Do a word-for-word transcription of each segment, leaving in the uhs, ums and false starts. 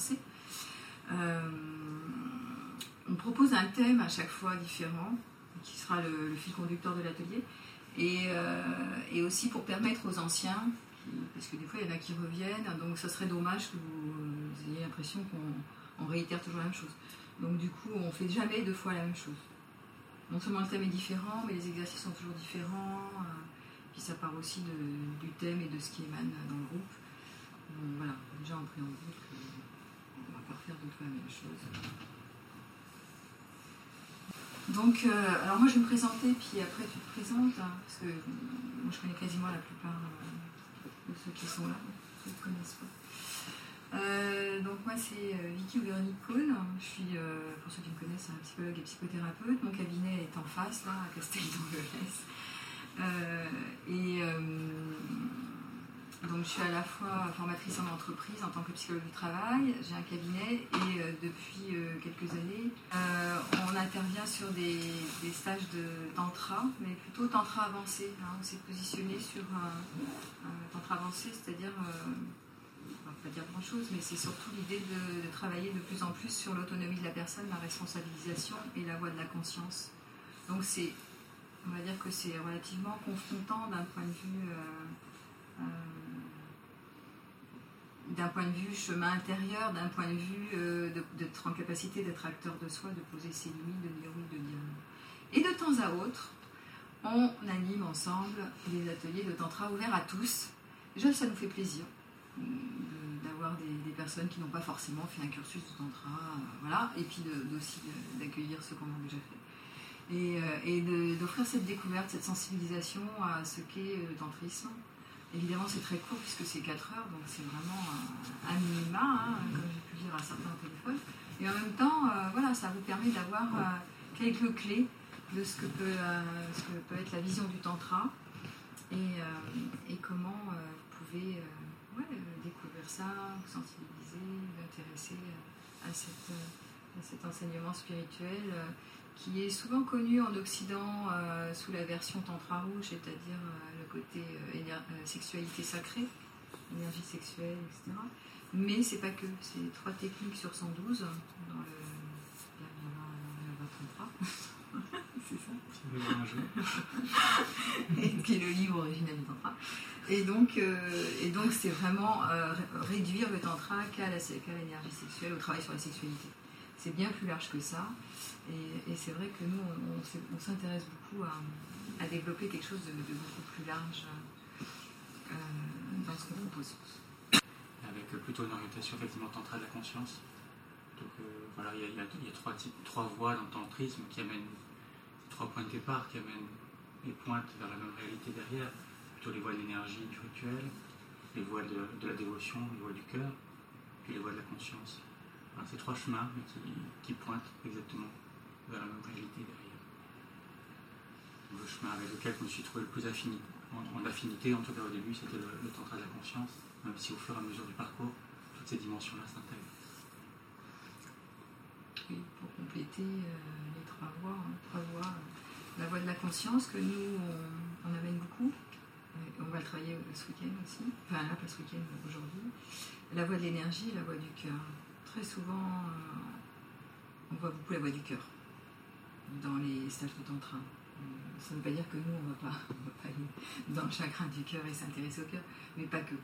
renforcer. Euh, on propose un thème à chaque fois différent, qui sera le, le fil conducteur de l'atelier, et, euh, et aussi pour permettre aux anciens, qui, parce que des fois il y en a qui reviennent, donc ça serait dommage que vous, vous ayez l'impression qu'on on réitère toujours la même chose. Donc du coup, on ne fait jamais deux fois la même chose. Non seulement le thème est différent, mais les exercices sont toujours différents, euh, puis ça part aussi de, du thème et de ce qui émane dans le groupe. Donc voilà, déjà en préambule, on ne va pas faire deux fois la même chose. Donc, euh, alors moi je vais me présenter, puis après tu te présentes, hein, parce que moi je connais quasiment la plupart euh, de ceux qui sont là, ceux qui ne connaissent pas. Euh, donc moi c'est euh, Vicky ou Véronique Cohn, je suis, euh, pour ceux qui me connaissent, un psychologue et psychothérapeute. Mon cabinet est en face, là, à Castel-d'Angleterre. Euh, et euh, donc je suis à la fois formatrice en entreprise en tant que psychologue du travail, j'ai un cabinet et euh, depuis euh, quelques années euh, on intervient sur des, des stages de tantra, mais plutôt tantra avancé. Hein, on s'est positionné sur un, un tantra avancé, c'est-à-dire, euh, on va pas dire grand-chose, mais c'est surtout l'idée de, de travailler de plus en plus sur l'autonomie de la personne, la responsabilisation et la voie de la conscience. Donc c'est, on va dire que c'est relativement confrontant d'un point de vue euh, euh, d'un point de vue chemin intérieur, d'un point de vue euh, de, d'être en capacité d'être acteur de soi, de poser ses limites, de dire oui, de dire non. Et de temps à autre, on anime ensemble des ateliers de tantra ouverts à tous. Déjà, ça nous fait plaisir de, d'avoir des, des personnes qui n'ont pas forcément fait un cursus de tantra, euh, voilà, et puis de, d'aussi de, d'accueillir ceux qu'on a déjà fait. Et, euh, et de, d'offrir cette découverte, cette sensibilisation à ce qu'est le tantrisme. Évidemment, c'est très court puisque c'est quatre heures, donc c'est vraiment un, un minima, hein, comme j'ai pu dire à certains téléphones. Et en même temps, euh, voilà, ça vous permet d'avoir euh, quelques clés de ce que, peut, euh, ce que peut être la vision du tantra et, euh, et comment euh, vous pouvez euh, ouais, découvrir ça, vous sensibiliser, vous intéresser à, cette, à cet enseignement spirituel euh, qui est souvent connu en Occident euh, sous la version tantra rouge, c'est-à-dire euh, le côté euh, éner- euh, sexualité sacrée, énergie sexuelle, et cetera. Mais c'est pas que, c'est trois techniques sur cent douze dans le Tantra. C'est ça. Et qui est le livre original du tantra. Et donc, euh, et donc c'est vraiment euh, réduire le tantra qu'à, la, qu'à l'énergie sexuelle, au travail sur la sexualité. C'est bien plus large que ça. Et, et c'est vrai que nous, on, on, on s'intéresse beaucoup à, à développer quelque chose de, de beaucoup plus large euh, dans ce qu'on propose. Avec plutôt une orientation effectivement tantra de la conscience. Donc euh, voilà, il y a, il y a, il y a trois, types, trois voies dans le tantrisme qui amènent trois points de départ, qui amènent et pointent vers la même réalité derrière. Plutôt les voies de l'énergie, du rituel, les voies de, de la dévotion, les voies du cœur, puis les voies de la conscience. Alors, c'est trois chemins qui, qui pointent exactement vers la même réalité derrière. Le chemin avec lequel je me suis trouvé le plus affini, en, en affinité, en tout cas au début, c'était le, le tantra de la conscience, même si au fur et à mesure du parcours, toutes ces dimensions-là s'intègrent. Oui, pour compléter euh, les trois voies, hein, trois voies euh, la voie de la conscience que nous, on, on amène beaucoup, et on va le travailler ce week-end aussi, enfin là, pas ce week-end, aujourd'hui, la voie de l'énergie et la voie du cœur. Très souvent, euh, on voit beaucoup la voie du cœur dans les stages de tantra. Ça ne veut pas dire que nous, on ne va pas, on va pas aller dans le chakra du cœur et s'intéresser au cœur, mais pas que.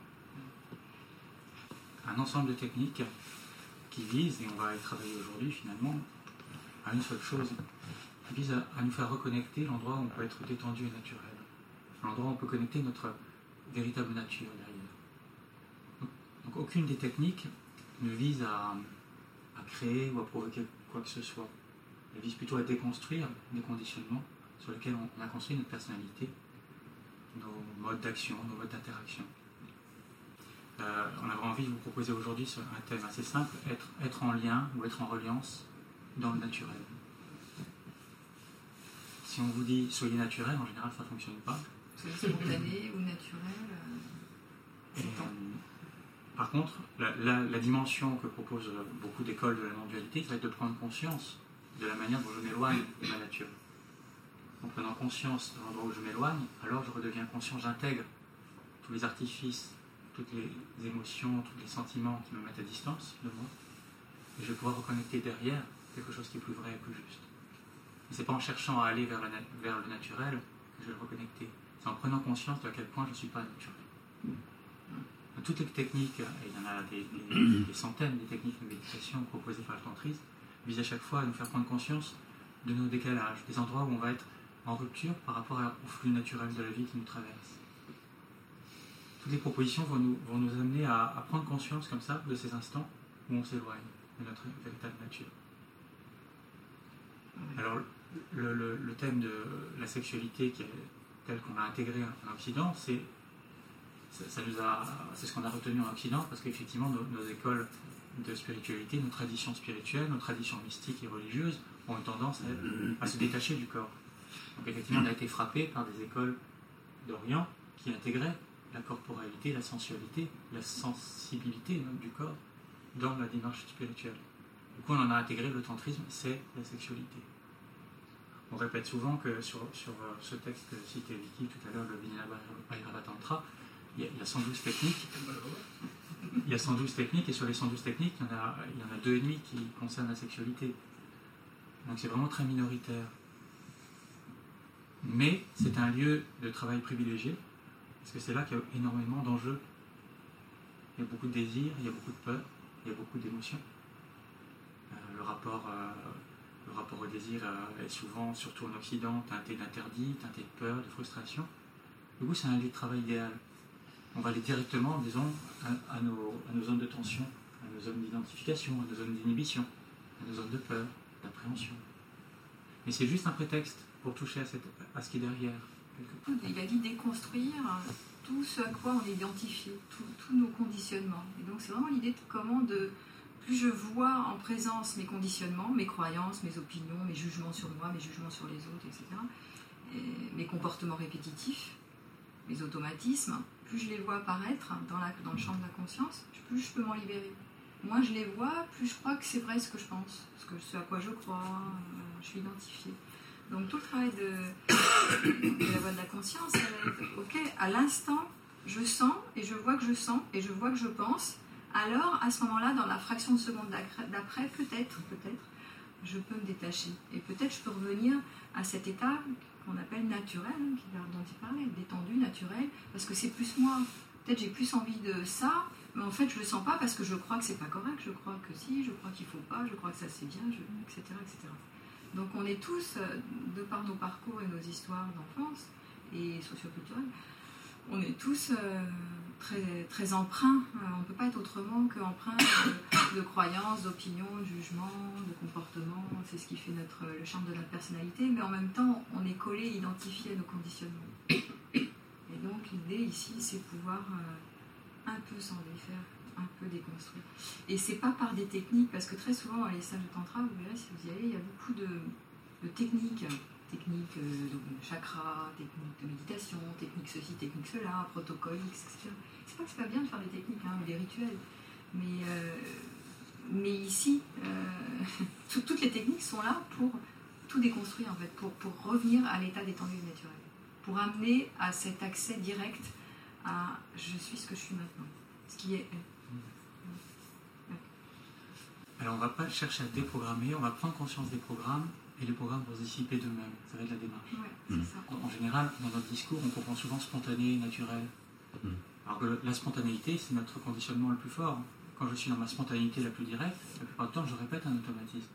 Un ensemble de techniques qui visent, et on va y travailler aujourd'hui finalement, à une seule chose, qui vise à, à nous faire reconnecter l'endroit où on peut être détendu et naturel, l'endroit où on peut connecter notre véritable nature derrière. Donc, donc aucune des techniques ne vise à, à créer ou à provoquer quoi que ce soit. Elle vise plutôt à déconstruire des conditionnements sur lesquels on a construit notre personnalité, nos modes d'action, nos modes d'interaction. Euh, on avait envie de vous proposer aujourd'hui sur un thème assez simple, être, être en lien ou être en reliance dans le naturel. Si on vous dit soyez naturel, en général ça ne fonctionne pas. Soyez spontané ou naturel. Euh, Et, euh, par contre, la, la, la dimension que proposent beaucoup d'écoles de la non-dualité, ça va être de prendre conscience de la manière dont je m'éloigne de ma nature. En prenant conscience de l'endroit où je m'éloigne, alors je redeviens conscient, j'intègre tous les artifices, toutes les émotions, tous les sentiments qui me mettent à distance de moi, et je vais pouvoir reconnecter derrière quelque chose qui est plus vrai et plus juste. Et c'est pas en cherchant à aller vers, la, vers le naturel que je vais le reconnecter. C'est en prenant conscience de à quel point je ne suis pas naturel. Toutes les techniques, et il y en a des, des, des centaines de techniques de méditation proposées par le tantrisme, visent à chaque fois à nous faire prendre conscience de nos décalages, des endroits où on va être en rupture par rapport au flux naturel de la vie qui nous traverse. Toutes les propositions vont nous, vont nous amener à, à prendre conscience comme ça de ces instants où on s'éloigne de notre véritable nature. Alors, le, le, le thème de la sexualité qui est, tel qu'on l'a intégré en Occident, c'est, ça, ça nous a, c'est ce qu'on a retenu en Occident, parce qu'effectivement, nos, nos écoles de spiritualité, nos traditions spirituelles, nos traditions mystiques et religieuses ont une tendance à, à se détacher du corps. Donc effectivement, on a été frappé par des écoles d'Orient qui intégraient la corporalité, la sensualité, la sensibilité même du corps dans la démarche spirituelle. Du coup, on en a intégré le tantrisme, c'est la sexualité. On répète souvent que sur, sur ce texte que citait Vicky tout à l'heure, le Vinaya Bhairava Tantra, il y, a, il y a cent douze techniques. Il y a cent douze techniques, et sur les cent douze techniques, il y en a, il y en a deux et demi qui concernent la sexualité. Donc c'est vraiment très minoritaire. Mais c'est un lieu de travail privilégié, parce que c'est là qu'il y a énormément d'enjeux. Il y a beaucoup de désirs, il y a beaucoup de peur, il y a beaucoup d'émotions. Euh, le, rapport, euh, le rapport au désir euh, est souvent, surtout en Occident, teinté d'interdit, teinté de peur, de frustration. Du coup, c'est un lieu de travail idéal. On va aller directement, disons, à, à, nos, à nos zones de tension, à nos zones d'identification, à nos zones d'inhibition, à nos zones de peur, d'appréhension. Mais c'est juste un prétexte pour toucher à, cette, à ce qui est derrière. Il a dit déconstruire tout ce à quoi on est identifié, tous nos conditionnements. Et donc c'est vraiment l'idée de comment de... Plus je vois en présence mes conditionnements, mes croyances, mes opinions, mes jugements sur moi, mes jugements sur les autres, et cetera, et mes comportements répétitifs, mes automatismes, plus je les vois apparaître dans, la, dans le champ de la conscience, plus je peux m'en libérer. Moins je les vois, plus je crois que c'est vrai ce que je pense, ce, que, ce à quoi je crois, euh, je suis identifiée. Donc tout le travail de, de la voie de la conscience, ça va être, ok, à l'instant, je sens, et je vois que je sens, et je vois que je pense, alors à ce moment-là, dans la fraction de seconde d'après, peut-être, peut-être, je peux me détacher. Et peut-être je peux revenir à cet état qu'on appelle naturel, dont il parlait, détendu, naturel, parce que c'est plus moi. Peut-être j'ai plus envie de ça, mais en fait je ne le sens pas parce que je crois que c'est pas correct, je crois que si, je crois qu'il ne faut pas, je crois que ça c'est bien, je... et cetera, et cetera. Donc on est tous, de par nos parcours et nos histoires d'enfance et socioculturelles, on est tous euh, très, très empreints. On ne peut pas être autrement qu'empreints de, de croyances, d'opinions, de jugements, de comportements. C'est ce qui fait notre, le charme de notre personnalité. Mais en même temps, on est collé, identifié à nos conditionnements. Et donc l'idée ici, c'est pouvoir euh, un peu s'en défaire, un peu déconstruire. Et c'est pas par des techniques, parce que très souvent dans les salles de tantra, vous verrez si vous y allez, il y a beaucoup de, de techniques. Techniques de chakra, techniques de méditation, techniques ceci, techniques cela, protocoles, et cetera. C'est pas que c'est pas bien de faire des techniques, hein, des rituels, mais, euh, mais ici, euh, tout, toutes les techniques sont là pour tout déconstruire, en fait, pour, pour revenir à l'état détendu et naturel, pour amener à cet accès direct à « je suis ce que je suis maintenant », ce qui est « ouais. ». Alors on ne va pas chercher à déprogrammer, on va prendre conscience des programmes, et les programmes vont se dissiper d'eux-mêmes. Ça va être la démarche. Ouais, c'est ça. En général, dans notre discours, on comprend souvent spontané, naturel. Mm. Alors que la spontanéité, c'est notre conditionnement le plus fort. Quand je suis dans ma spontanéité la plus directe, la plupart du temps, je répète un automatisme.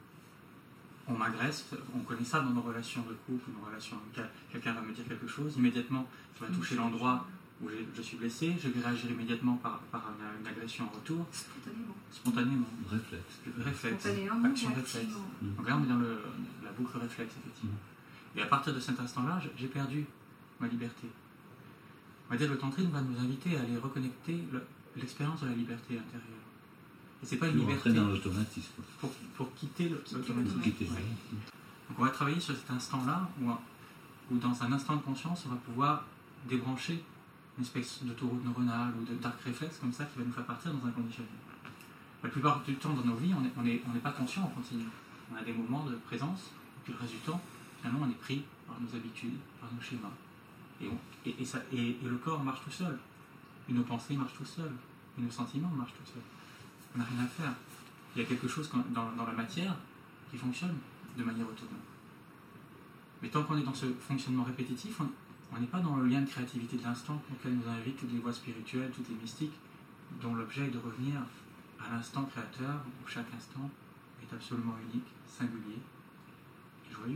On m'agresse, on connaît ça dans nos relations de couple, nos relations amicales. Quelqu'un va me dire quelque chose, immédiatement, ça va toucher l'endroit où je suis blessé, je vais réagir immédiatement par, par une, une agression en retour. Spontanément. Spontanément. Réflexe. Réflexe. Spontanément, Action réflexe. Mmh. Donc là, on est dans le, la boucle réflexe, effectivement. Mmh. Et à partir de cet instant-là, j'ai perdu ma liberté. On va dire que le tantrisme va nous inviter à aller reconnecter le, l'expérience de la liberté intérieure. Et c'est pas une liberté. Dans l'automatisme. Pour, pour quitter l'automatisme. Quitter. Ouais. Donc on va travailler sur cet instant-là où, où, dans un instant de conscience, on va pouvoir débrancher une espèce d'autoroute neuronale ou de dark réflexe comme ça qui va nous faire partir dans un conditionnement. La plupart du temps dans nos vies, on n'est on est, on est pas conscient en continu. On a des moments de présence, et puis le reste du temps, finalement, on est pris par nos habitudes, par nos schémas. Et, on, et, et, ça, et, et le corps marche tout seul. Et nos pensées marchent tout seuls. Et nos sentiments marchent tout seuls. On n'a rien à faire. Il y a quelque chose dans, dans la matière qui fonctionne de manière autonome. Mais tant qu'on est dans ce fonctionnement répétitif, on n'est pas dans le lien de créativité de l'instant auquel nous invitent toutes les voies spirituelles, toutes les mystiques, dont l'objet est de revenir à l'instant créateur, où chaque instant est absolument unique, singulier et joyeux.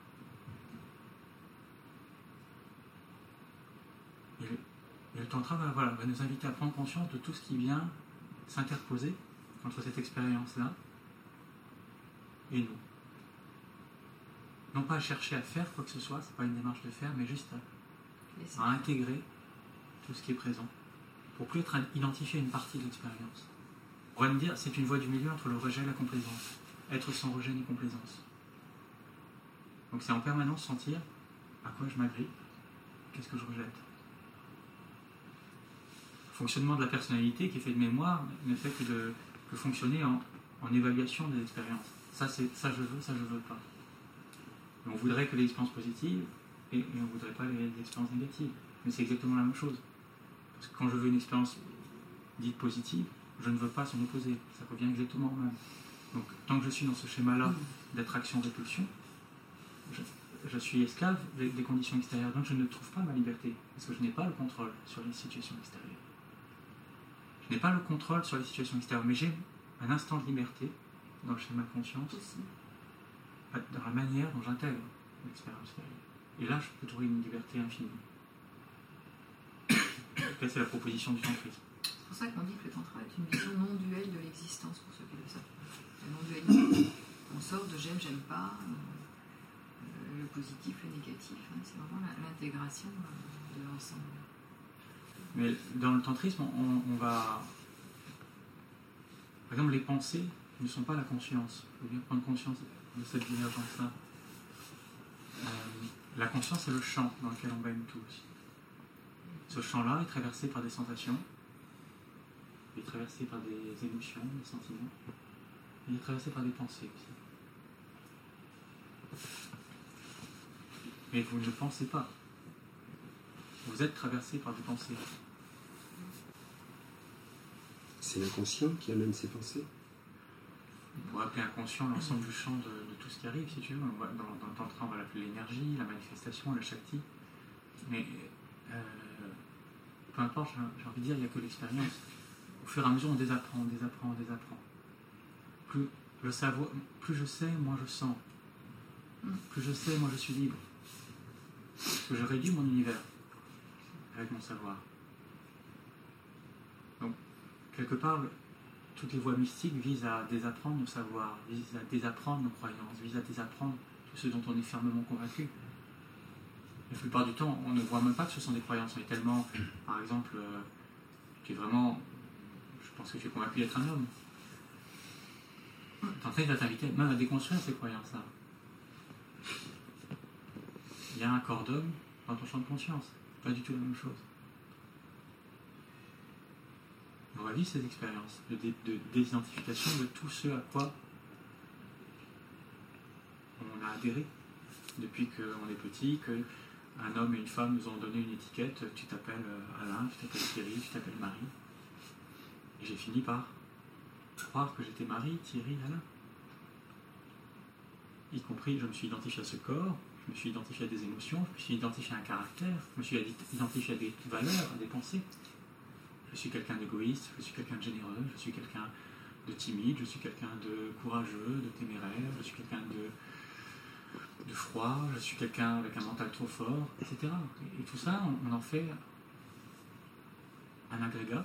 Et le, et le tantra va, voilà, va nous inviter à prendre conscience de tout ce qui vient s'interposer entre cette expérience-là et nous. Non pas à chercher à faire quoi que ce soit, c'est pas une démarche de faire, mais juste à, à intégrer tout ce qui est présent, pour plus être identifié à une partie de l'expérience. On va me dire, c'est une voie du milieu entre le rejet et la complaisance. Être sans rejet ni complaisance. Donc c'est en permanence sentir à quoi je m'agrippe, qu'est-ce que je rejette. Le fonctionnement de la personnalité qui est fait de mémoire ne fait que, de, que fonctionner en, en évaluation des expériences. Ça, c'est, ça je veux, ça je veux pas. Et on voudrait que les expériences positives et, et on ne voudrait pas les, les expériences négatives. Mais c'est exactement la même chose. Parce que quand je veux une expérience dite positive, je ne veux pas s'en opposer. Ça revient exactement au même. Donc tant que je suis dans ce schéma-là d'attraction-répulsion, je, je suis esclave des, des conditions extérieures. Donc je ne trouve pas ma liberté. Parce que je n'ai pas le contrôle sur les situations extérieures. Je n'ai pas le contrôle sur les situations extérieures. Mais j'ai un instant de liberté dans le schéma de conscience, dans la manière dont j'intègre l'expérience extérieure. Et là, je peux trouver une liberté infinie. Là, c'est la proposition du tantrisme. C'est pour ça qu'on dit que le tantra est une vision non duelle de l'existence, pour ceux qui le savent. La non-dualité. On sort de j'aime, j'aime pas, euh, le positif, le négatif. Hein, c'est vraiment la, l'intégration euh, de l'ensemble. Mais dans le tantrisme, on, on va... Par exemple, les pensées ne sont pas la conscience. Il faut bien prendre conscience de cette divergence-là. Euh, la conscience, c'est le champ dans lequel on baigne tous. Ce champ-là est traversé par des sensations, il est traversé par des émotions, des sentiments, il est traversé par des pensées aussi. Mais vous ne pensez pas. Vous êtes traversé par des pensées. C'est l'inconscient qui amène ces pensées. On pourrait appeler inconscient l'ensemble du champ de, de tout ce qui arrive, si tu veux. On va, dans, dans le tantra, on va l'appeler l'énergie, la manifestation, la shakti. Mais euh, peu importe, j'ai envie de dire, il n'y a que l'expérience. Au fur et à mesure, on désapprend, on désapprend, on désapprend. Plus, le savoir, plus je sais, moins je sens. Plus je sais, moins je suis libre. Parce que je réduis mon univers avec mon savoir. Donc, quelque part, toutes les voies mystiques visent à désapprendre nos savoirs, visent à désapprendre nos croyances, visent à désapprendre tout ce dont on est fermement convaincu. La plupart du temps, on ne voit même pas que ce sont des croyances. On est tellement, par exemple, euh, tu es vraiment, je pense que tu es convaincu d'être un homme. Tantra va t'inviter même à déconstruire ces croyances-là. Il y a un corps d'homme dans ton champ de conscience. Pas du tout la même chose. On va vivre ces expériences de, dé, de désidentification de tout ce à quoi on a adhéré depuis qu'on est petit, qu'un homme et une femme nous ont donné une étiquette. Tu t'appelles Alain, tu t'appelles Thierry, tu t'appelles Marie. Et j'ai fini par croire que j'étais Marie, Thierry, Alain. Y compris, je me suis identifié à ce corps, je me suis identifié à des émotions, je me suis identifié à un caractère, je me suis identifié à des valeurs, à des pensées. Je suis quelqu'un d'égoïste, je suis quelqu'un de généreux, je suis quelqu'un de timide, je suis quelqu'un de courageux, de téméraire, je suis quelqu'un de, de froid, je suis quelqu'un avec un mental trop fort, et cetera. Et, et tout ça, on, on en fait un agrégat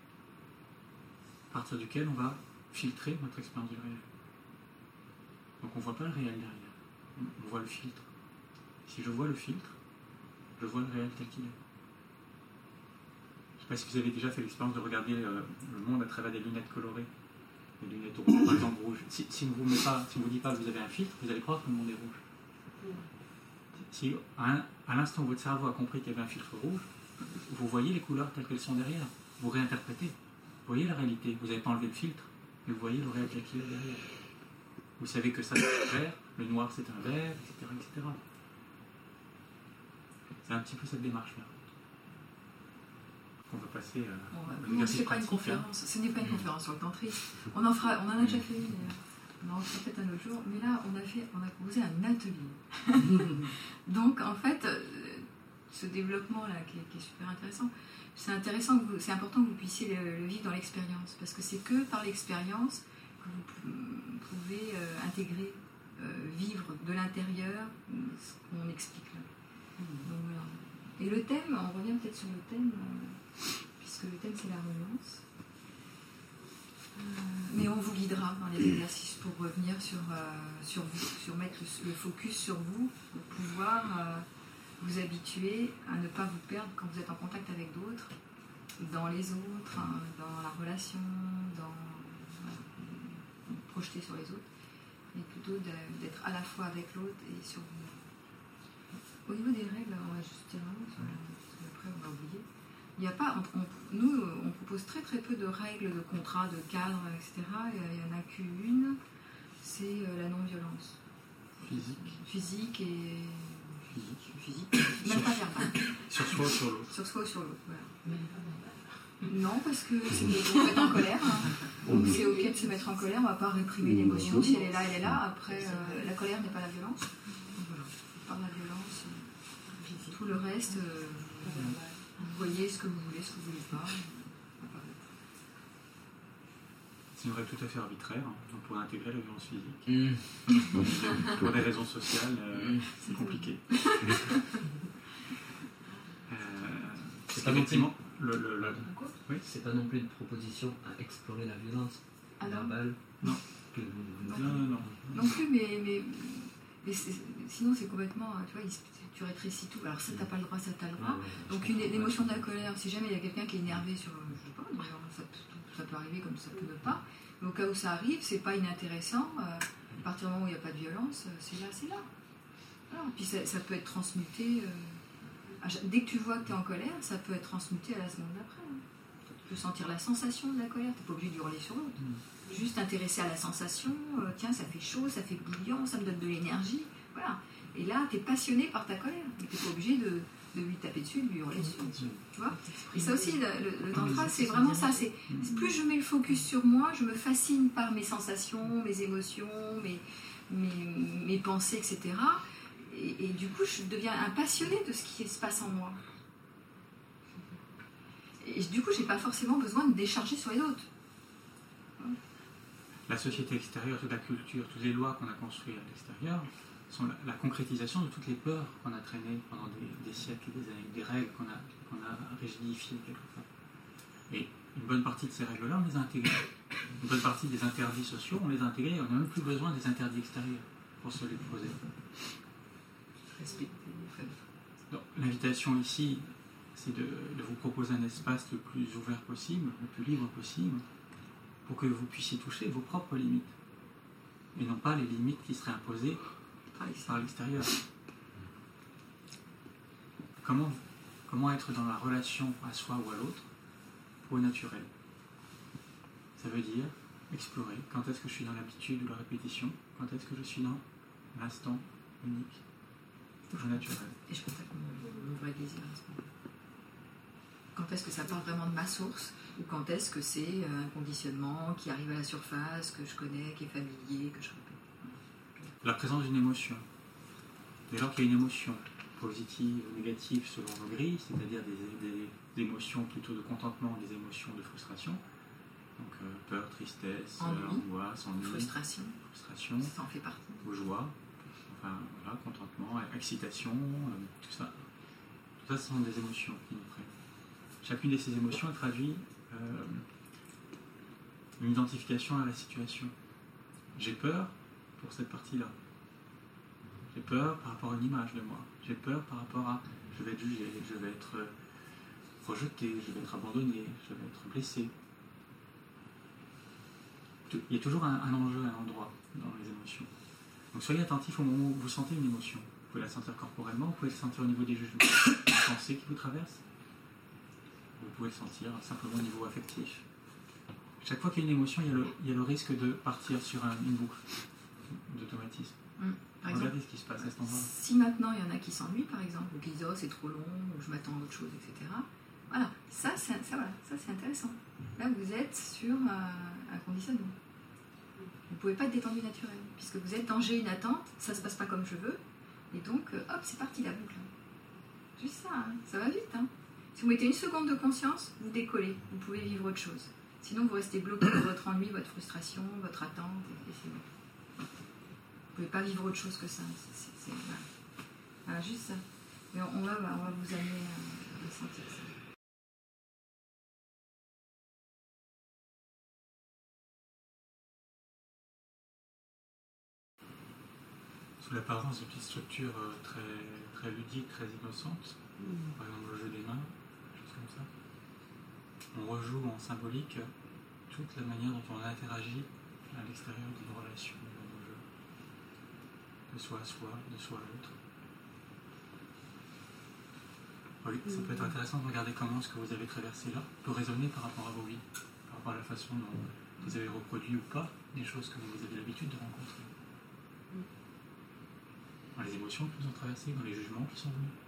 à partir duquel on va filtrer notre expérience du réel. Donc on ne voit pas le réel derrière, on, on voit le filtre. Si je vois le filtre, je vois le réel tel qu'il est. Je ne sais pas si vous avez déjà fait l'expérience de regarder euh, le monde à travers des lunettes colorées, des lunettes rouges, par exemple rouges. Si, si on ne vous, si vous dit pas que vous avez un filtre, vous allez croire que le monde est rouge. Si à, un, à l'instant où votre cerveau a compris qu'il y avait un filtre rouge, vous voyez les couleurs telles qu'elles sont derrière, vous réinterprétez, vous voyez la réalité, vous n'avez pas enlevé le filtre, mais vous voyez le réel tel qu'il est derrière. Vous savez que ça c'est un vert, le noir c'est un vert, et cetera, et cetera. C'est un petit peu cette démarche-là. qu'on va passer euh, Bon, à bah, l'exercice c'est pas une pratique. hein. conférence, ce n'est pas une conférence sur le tantrisme. On en fera, on en a déjà fait une d'ailleurs. On en fera peut-être un autre jour, mais là on a fait, on a proposé un atelier. Donc en fait, euh, ce développement là qui est, qui est super intéressant, c'est intéressant, que vous- c'est important que vous puissiez le, le vivre dans l'expérience, parce que c'est que par l'expérience que vous pou- pouvez euh, intégrer, euh, vivre de l'intérieur euh, ce qu'on explique là. Donc, voilà. Et le thème, on revient peut-être sur le thème, euh, puisque le thème c'est la reliance. Euh, mais on vous guidera dans les exercices pour revenir sur, euh, sur vous, sur mettre le, le focus sur vous, pour pouvoir euh, vous habituer à ne pas vous perdre quand vous êtes en contact avec d'autres, dans les autres, hein, dans la relation, dans voilà, vous projeter sur les autres, et plutôt de- d'être à la fois avec l'autre et sur vous. Au niveau des règles, on va juste dire un mot, parce que après on va oublier. Il n'y a pas, on- on- nous, on propose très très peu de règles, de contrats, de cadres, et cetera. Il n'y en a qu'une, c'est euh, la non-violence. Physique. Physique et... Physique. Physique. Même pas verbale. Sur soi ou sur l'autre. Sur soi ou sur l'autre, voilà. Non, parce que c'est on peut être en colère. Hein. Donc c'est ok de se mettre en colère, on ne va pas réprimer l'émotion. Si elle est là, elle est là. Après, euh, la colère n'est pas la violence. Donc voilà, par la violence, euh, tout le reste, euh, vous voyez ce que vous voulez, ce que vous voulez pas. C'est une règle tout à fait arbitraire. hein. On pourrait intégrer la violence physique. Mm. Pour des raisons sociales, euh, Mm. c'est compliqué. euh, C'est parce pas non plus- qu'effectivement, le, le, le- oui, C'est pas non plus une proposition à explorer la violence Alors, verbale. Non. Que vous- non, non, non. non plus, mais, mais, mais c'est- sinon c'est complètement, tu vois, il se- tu rétrécis tout. Alors ça, t'as pas le droit, ça, t'as le droit. Ouais, ouais, Donc je une comprends. l'émotion de la colère, si jamais il y a quelqu'un qui est énervé sur, euh, je sais pas, d'ailleurs, ça, ça peut arriver comme ça peut ne pas, mais au cas où ça arrive, c'est pas inintéressant, euh, à partir du moment où il n'y a pas de violence, euh, c'est là, c'est là. Voilà. Puis ça, ça peut être transmuté, euh, à chaque- dès que tu vois que tu es en colère, ça peut être transmuté à la seconde d'après. hein. Tu peux sentir la sensation de la colère, tu n'es pas obligé de hurler sur l'autre. Juste t'intéresser à la sensation, euh, tiens, ça fait chaud, ça fait bouillant, ça me donne de l'énergie, voilà. Et là, tu es passionné par ta colère, mais tu n'es pas obligé de, de lui taper dessus, de lui hurler dessus. Tu vois. Et ça aussi, le, le- le tantra, c'est vraiment ça. C'est plus je mets le focus sur moi, je me fascine par mes sensations, mes émotions, mes, mes, mes pensées, et cetera. Et, et du coup, je deviens un passionné de ce qui se passe en moi. Et du coup, j'ai pas forcément besoin de décharger sur les autres. La société extérieure, toute la culture, toutes les lois qu'on a construites à l'extérieur sont la, la concrétisation de toutes les peurs qu'on a traînées pendant des, des siècles et des années, des règles qu'on a, qu'on a rigidifiées quelquefois. Et une bonne partie de ces règles-là, on les a intégrées. Une bonne partie des interdits sociaux, on les a intégrés. On n'a même plus besoin des interdits extérieurs pour se les poser. Respecter. Donc, l'invitation ici, c'est de, de vous proposer un espace le plus ouvert possible, le plus libre possible, pour que vous puissiez toucher vos propres limites, et non pas les limites qui seraient imposées par l'extérieur. Comment, comment être dans la relation à soi ou à l'autre au naturel? Ça veut dire explorer quand est-ce que je suis dans l'habitude ou la répétition, quand est-ce que je suis dans l'instant unique, au naturel. Et je contacte mon, mon vrai désir à ce moment-là. Quand est-ce que ça part vraiment de ma source, ou quand est-ce que c'est un conditionnement qui arrive à la surface, que je connais, qui est familier, que je répète. La présence d'une émotion. Dès lors qu'il y a une émotion positive ou négative selon nos grilles, c'est-à-dire des, des, des émotions plutôt de contentement, des émotions de frustration, donc euh, peur, tristesse, Ennui. euh, angoisse, ennui, Frustration, frustration, ça en fait partie. ou joie, enfin voilà, contentement, excitation, euh, tout ça. Tout ça, ce sont des émotions qui nous prennent. Chacune de ces émotions traduit euh, une identification à la situation. J'ai peur pour cette partie-là. J'ai peur par rapport à une image de moi. J'ai peur par rapport à je vais être jugé, je vais être rejeté, je vais être abandonné, je vais être blessé. Il y a toujours un, un enjeu, un endroit dans les émotions. Donc soyez attentifs au moment où vous sentez une émotion. Vous pouvez la sentir corporellement, vous pouvez la sentir au niveau des jugements, des pensées qui vous traversent. Vous pouvez le sentir simplement au niveau affectif. Chaque fois qu'il y a une émotion, il y a le, il y a le risque de partir sur un, une boucle d'automatisme. Hum. Par exemple, Regardez ce qui se passe à cet endroit. si maintenant il y en a qui s'ennuient, par exemple, ou qui disent oh c'est trop long, ou je m'attends à autre chose, et cetera. Voilà, ça c'est ça, voilà, ça, c'est intéressant. Là, vous êtes sur euh, un conditionnement. Vous ne pouvez pas être détendu naturel, puisque vous êtes dans j'ai une attente, ça ne se passe pas comme je veux, et donc, euh, hop, c'est parti la boucle. Juste ça, hein, ça va vite. Hein. Si vous mettez une seconde de conscience, vous décollez, vous pouvez vivre autre chose. Sinon, vous restez bloqué dans votre ennui, votre frustration, votre attente, et, et c'est bon. Vous ne pouvez pas vivre autre chose que ça. C'est, c'est, voilà. Voilà, juste ça. Et on, on, va, on va vous amener à, à sentir ça. Sous l'apparence de petites structures euh, très, très ludiques, très innocentes, mmh. par exemple le jeu des mains, des choses comme ça, on rejoue en symbolique toute la manière dont on interagit à l'extérieur de nos relations, de nos jeux, de soi à soi, de soi à l'autre. Oui, ça peut être intéressant de regarder comment ce que vous avez traversé là peut résonner par rapport à vos vies, par rapport à la façon dont vous avez reproduit ou pas des choses que vous avez l'habitude de rencontrer. Dans les émotions que vous ont traversées, dans les jugements qui sont venus,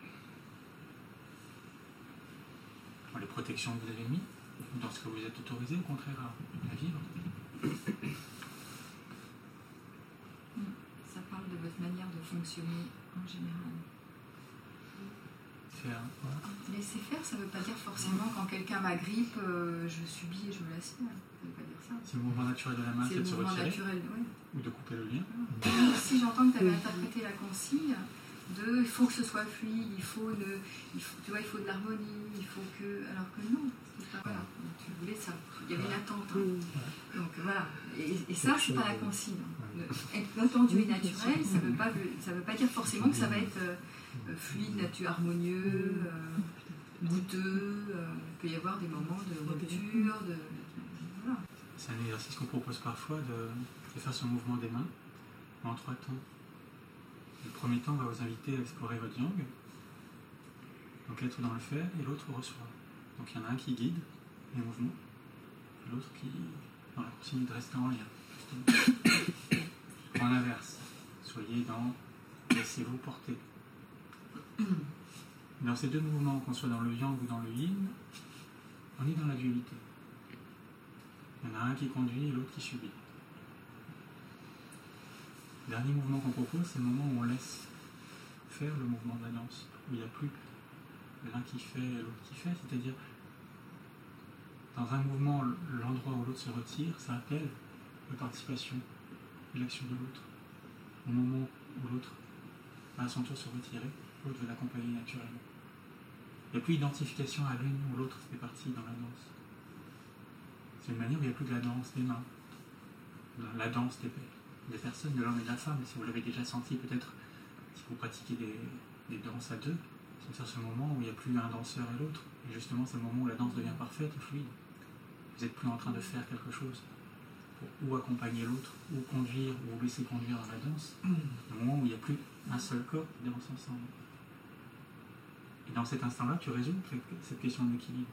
dans les protections que vous avez mis, dans ce que vous êtes autorisé au contraire à, à vivre. Ça parle de votre manière de fonctionner en général. Faire, voilà. Laisser faire, ça ne veut pas dire forcément quand quelqu'un m'agrippe, euh, je subis et je me laisse faire. Ça ne veut pas dire ça. C'est le mouvement naturel de la main, c'est, c'est de se retirer naturel, oui. Ou de couper le lien. Ah. Si j'entends que tu avais interprété la consigne de il faut que ce soit fluide, il faut, de, il faut, tu vois, il faut de l'harmonie, il faut que... Alors que non, c'est pas, voilà, tu voulais ça. Il y avait une attente. Hein. Donc voilà, et, et ça, c'est pas la consigne. Être entendu et naturel, ça ne veut, veut pas dire forcément que ça va être euh, fluide, nature, harmonieux, euh, goûteux. Euh, il peut y avoir des moments de rupture, de... Voilà. C'est un exercice qu'on propose parfois de, de faire ce mouvement des mains en trois temps. Le premier temps va vous inviter à explorer votre yang, donc être dans le faire, et l'autre reçoit. Donc il y en a un qui guide les mouvements, et l'autre qui, dans la consigne, de rester en lien. En inverse, soyez dans laissez-vous porter. Dans ces deux mouvements, qu'on soit dans le yang ou dans le yin, on est dans la dualité. Il y en a un qui conduit et l'autre qui subit. Le dernier mouvement qu'on propose, c'est le moment où on laisse faire le mouvement de la danse, où il n'y a plus l'un qui fait et l'autre qui fait, c'est-à-dire dans un mouvement, l'endroit où l'autre se retire, ça appelle la participation et l'action de l'autre. Au moment où l'autre va à son tour se retirer, l'autre va l'accompagner naturellement. Il n'y a plus d'identification à l'une ou l'autre des parties dans la danse. C'est une manière où il n'y a plus de la danse des mains, la danse des, des personnes, de l'homme et de la femme. Si vous l'avez déjà senti, peut-être, si vous pratiquez des, des danses à deux, c'est ce moment où il n'y a plus un danseur et l'autre. Et justement, c'est le moment où la danse devient parfaite et fluide. Vous n'êtes plus en train de faire quelque chose pour ou accompagner l'autre, ou conduire, ou vous laisser conduire dans la danse. Le moment où il n'y a plus un seul corps qui danse ensemble. Et dans cet instant-là, tu résous cette question de l'équilibre.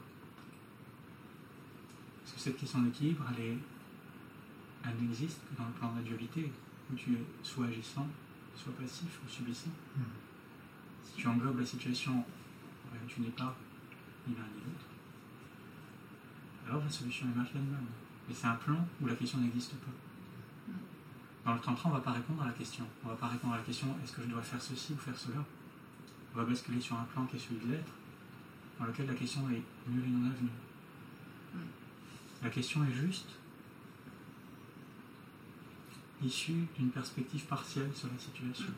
Parce que cette question d'équilibre, elle, est, elle n'existe que dans le plan de la dualité, où tu es soit agissant, soit passif ou subissant. Mmh. Si tu englobes la situation où tu n'es pas ni l'un ni l'autre, alors la solution émerge d'elle-même. Et c'est un plan où la question n'existe pas. Dans le tantra, on ne va pas répondre à la question. On ne va pas répondre à la question est-ce que je dois faire ceci ou faire cela. On va basculer sur un plan qui est celui de l'être, dans lequel la question est nulle et non avenue. La question est juste issue d'une perspective partielle sur la situation.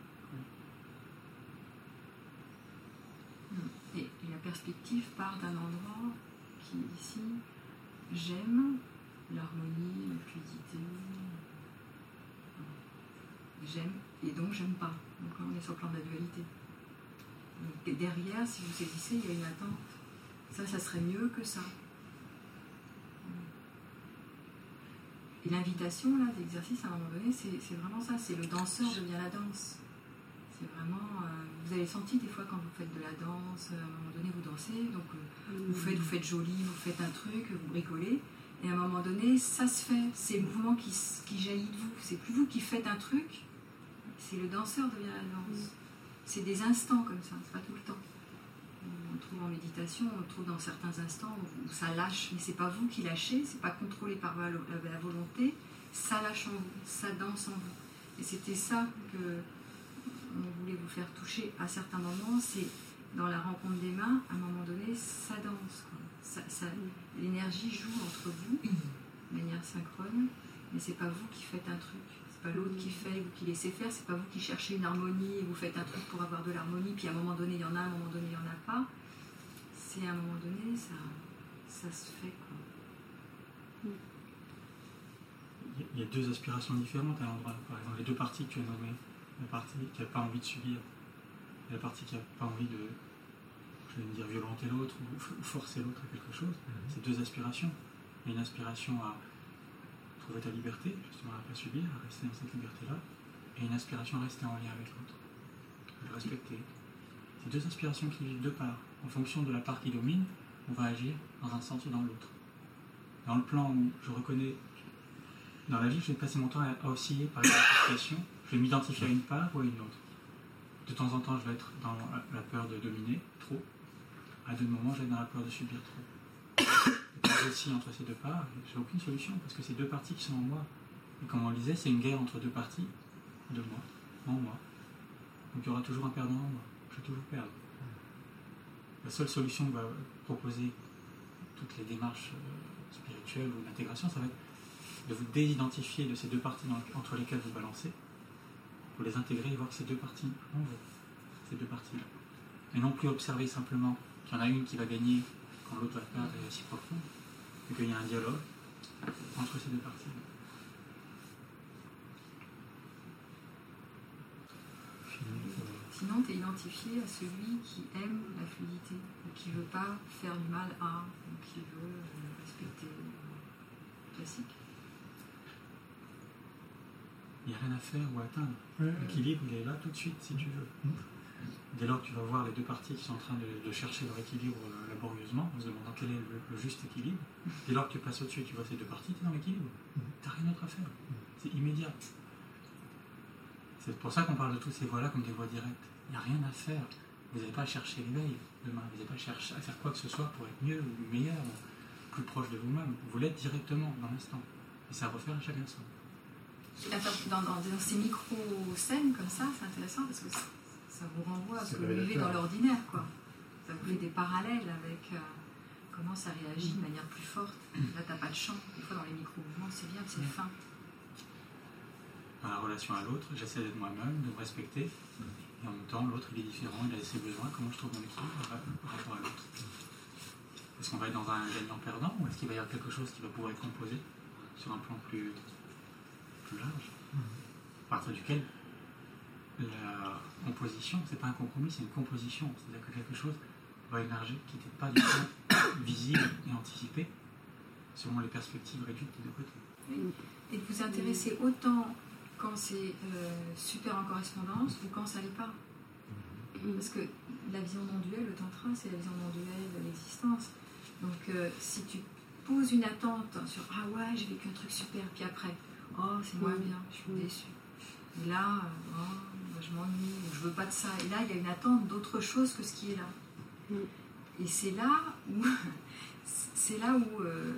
Et, et la perspective part d'un endroit qui, ici, j'aime l'harmonie, la fluidité. J'aime, et donc j'aime pas. Donc là, on est sur le plan de la dualité. Donc, derrière, si vous saisissez, il y a une attente. Ça, ça serait mieux que ça. Et l'invitation, là, l'exercice, à un moment donné, c'est, c'est vraiment ça. C'est le danseur devient la danse. C'est vraiment... Euh, vous avez senti des fois quand vous faites de la danse, à un moment donné, vous dansez, donc euh, vous, faites, vous faites joli, vous faites un truc, vous bricolez, et à un moment donné, ça se fait. C'est le mouvement qui, qui jaillit de vous. C'est plus vous qui faites un truc, c'est le danseur devient la danse. C'est des instants comme ça, c'est pas tout le temps. on le trouve en méditation, on le trouve dans certains instants où ça lâche, mais c'est pas vous qui lâchez, c'est pas contrôlé par la, la, la volonté, ça lâche en vous, ça danse en vous. Et c'était ça que on voulait vous faire toucher à certains moments, c'est dans la rencontre des mains, à un moment donné, ça danse, quoi. Ça, ça, l'énergie joue entre vous de manière synchrone, mais c'est pas vous qui faites un truc, c'est pas l'autre qui fait, vous qui laissez faire, c'est pas vous qui cherchez une harmonie et vous faites un truc pour avoir de l'harmonie, puis à un moment donné il y en a, à un moment donné il n'y en a pas. C'est à un moment donné, ça, ça se fait, quoi. Il y a deux aspirations différentes à l'endroit. Par exemple, les deux parties que tu as nommées, la partie qui n'a pas envie de subir et la partie qui n'a pas envie de, je vais me dire, violenter l'autre ou forcer l'autre à quelque chose, mm-hmm. C'est deux aspirations. Il y a une aspiration à trouver ta liberté, justement à ne pas subir, à rester dans cette liberté-là, et une aspiration à rester en lien avec l'autre, à le respecter. C'est deux aspirations qui vivent de part. En fonction de la part qui domine, on va agir dans un sens ou dans l'autre. Dans le plan où je reconnais, dans la vie, je vais passer mon temps à, à osciller par l'identification, je vais m'identifier à une part ou à une autre. De temps en temps, je vais être dans la peur de dominer trop. À d'autres moments, je vais être dans la peur de subir trop. Et quand j'oscille entre ces deux parts, j'ai aucune solution, parce que c'est deux parties qui sont en moi. Et comme on le disait, c'est une guerre entre deux parties de moi, en moi. Donc il y aura toujours un perdant en moi. Je vais toujours perdre. La seule solution que va proposer toutes les démarches spirituelles ou d'intégration, ça va être de vous désidentifier de ces deux parties dans, entre lesquelles vous balancez, vous les intégrer et voir que ces deux parties en vous, ces deux parties-là. Et non plus observer simplement qu'il y en a une qui va gagner quand l'autre va perdre et aussi profond, mais qu'il y a un dialogue entre ces deux parties. Sinon, tu es identifié à celui qui aime la fluidité, ou qui ne veut pas faire du mal à, ou qui veut respecter le classique. Il n'y a rien à faire ou à atteindre. Ouais. L'équilibre, il est là tout de suite, si tu veux. Mmh. Dès lors que tu vas voir les deux parties qui sont en train de, de chercher leur équilibre euh, laborieusement, en se demandant quel est le, le juste équilibre, dès lors que tu passes au-dessus et tu vois ces deux parties, tu es dans l'équilibre. Mmh. Tu n'as rien d'autre à faire. Mmh. C'est immédiat. C'est pour ça qu'on parle de toutes ces voies-là comme des voies directes. Il n'y a rien à faire. Vous n'avez pas à chercher l'éveil demain. Vous n'avez pas à chercher à faire quoi que ce soit pour être mieux ou meilleur, ou plus proche de vous-même. Vous l'êtes directement dans l'instant. Et c'est à refaire à chaque instant. Dans, dans, dans ces micro-scènes comme ça, c'est intéressant parce que ça, ça vous renvoie à ce que vous vivez dans l'ordinaire, quoi. Ça vous fait des parallèles avec euh, comment ça réagit de manière plus forte. Là, t'as pas de champ. Des fois, dans les micro-mouvements, c'est bien, c'est fin. Dans la relation à l'autre, j'essaie d'être moi-même, de me respecter. Et en même temps, l'autre, il est différent, il a ses besoins. Comment je trouve mon équilibre par rapport à l'autre? Est-ce qu'on va être dans un gagnant-perdant ou est-ce qu'il va y avoir quelque chose qui va pouvoir être composé sur un plan plus... plus large, à partir duquel la composition, c'est pas un compromis, c'est une composition, c'est-à-dire que quelque chose va émerger qui n'était pas du tout visible et anticipé selon les perspectives réduites des deux côtés. Oui. Et de vous intéresser autant quand c'est euh, super en correspondance ou quand ça l'est pas. Parce que la vision non duelle, le tantra, c'est la vision non duelle de l'existence. Donc euh, si tu poses une attente sur « Ah ouais, j'ai vécu un truc super », puis après « Oh, c'est moins bien, je suis déçue. » Et là, oh, je m'ennuie, je veux pas de ça. Et là, il y a une attente d'autre chose que ce qui est là. Et c'est là où, c'est là où, euh,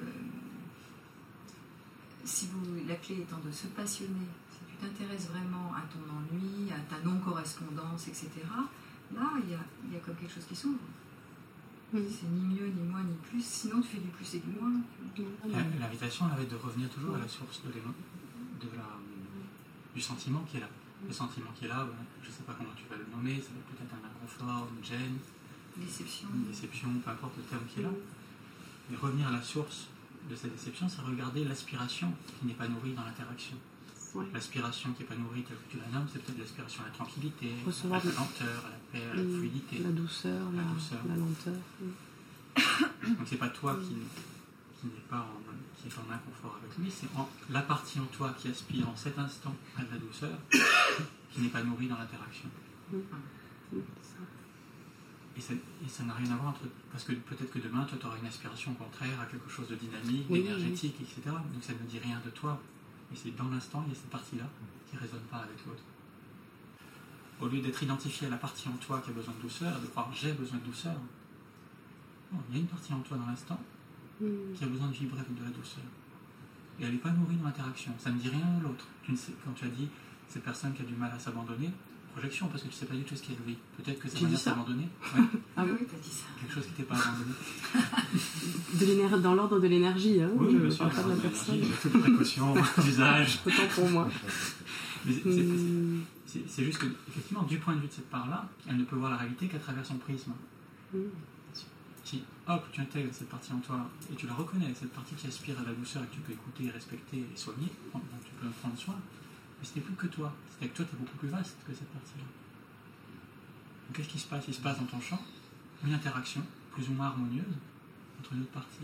si vous, la clé étant de se passionner, si tu t'intéresses vraiment à ton ennui, à ta non-correspondance, et cetera, là, il y a, il y a comme quelque chose qui s'ouvre. Oui. C'est ni mieux, ni moins, ni plus. Sinon, tu fais du plus et du moins. L'invitation, elle va être de revenir toujours à la source de, de la, du sentiment qui est là. Le sentiment qui est là, je ne sais pas comment tu vas le nommer, ça va être peut-être un inconfort, une gêne, déception. une déception, peu importe le terme qui est là. Mais revenir à la source de cette déception, c'est regarder l'aspiration qui n'est pas nourrie dans l'interaction. Ouais. L'aspiration qui n'est pas nourrie, telle que tu la nommes, c'est peut-être l'aspiration à la tranquillité, recevoir à la lenteur, à la paix, à la fluidité. La douceur, la, la, douceur. La lenteur. Oui. Donc c'est pas toi qui, qui n'est pas en, qui est en inconfort avec lui, c'est en, la partie en toi qui aspire en cet instant à de la douceur, qui n'est pas nourrie dans l'interaction. Oui. Oui, et, ça, et ça n'a rien à voir entre... Parce que peut-être que demain, toi, tu auras une aspiration contraire à quelque chose de dynamique, oui, d'énergétique, oui. et cetera. Donc ça ne dit rien de toi. Et c'est dans l'instant, il y a cette partie-là qui ne résonne pas avec l'autre. au lieu d'être identifié à la partie en toi qui a besoin de douceur, de croire j'ai besoin de douceur, non, il y a une partie en toi dans l'instant Mm. qui a besoin de vibrer avec de la douceur. Et elle n'est pas nourrie dans l'interaction. Ça ne dit rien à l'autre. Tu ne sais, quand tu as dit cette personne qui a du mal à s'abandonner, projection, parce que tu ne sais pas du tout ce qu'elle vit. Peut-être que sa J'ai manière dit ça. de s'abandonner, ouais, Ah oui, oui. oui, t'as dit ça. quelque chose qui n'était pas abandonné. De l'éner- dans l'ordre de l'énergie, hein. Oui, je bien sûr, parle pas de la l'énergie, personne. toute précaution, usage. Autant pour moi. Mais c'est- c'est- Mm. c'est c'est juste que, effectivement, du point de vue de cette part-là, elle ne peut voir la réalité qu'à travers son prisme. Mm. Si, hop, tu intègres cette partie en toi et tu la reconnais, cette partie qui aspire à la douceur et que tu peux écouter, respecter et soigner, dont tu peux prendre soin, mais ce n'est plus que toi. C'est-à-dire que toi, tu es beaucoup plus vaste que cette partie-là. Donc, qu'est-ce qui se passe? Il se passe dans ton champ une interaction, plus ou moins harmonieuse, entre une autre partie.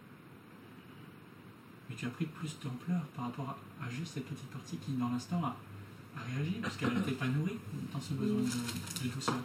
Mais tu as pris plus d'ampleur par rapport à, à juste cette petite partie qui, dans l'instant, a, a réagi, parce qu'elle n'était pas nourrie dans ce besoin de, de douceur.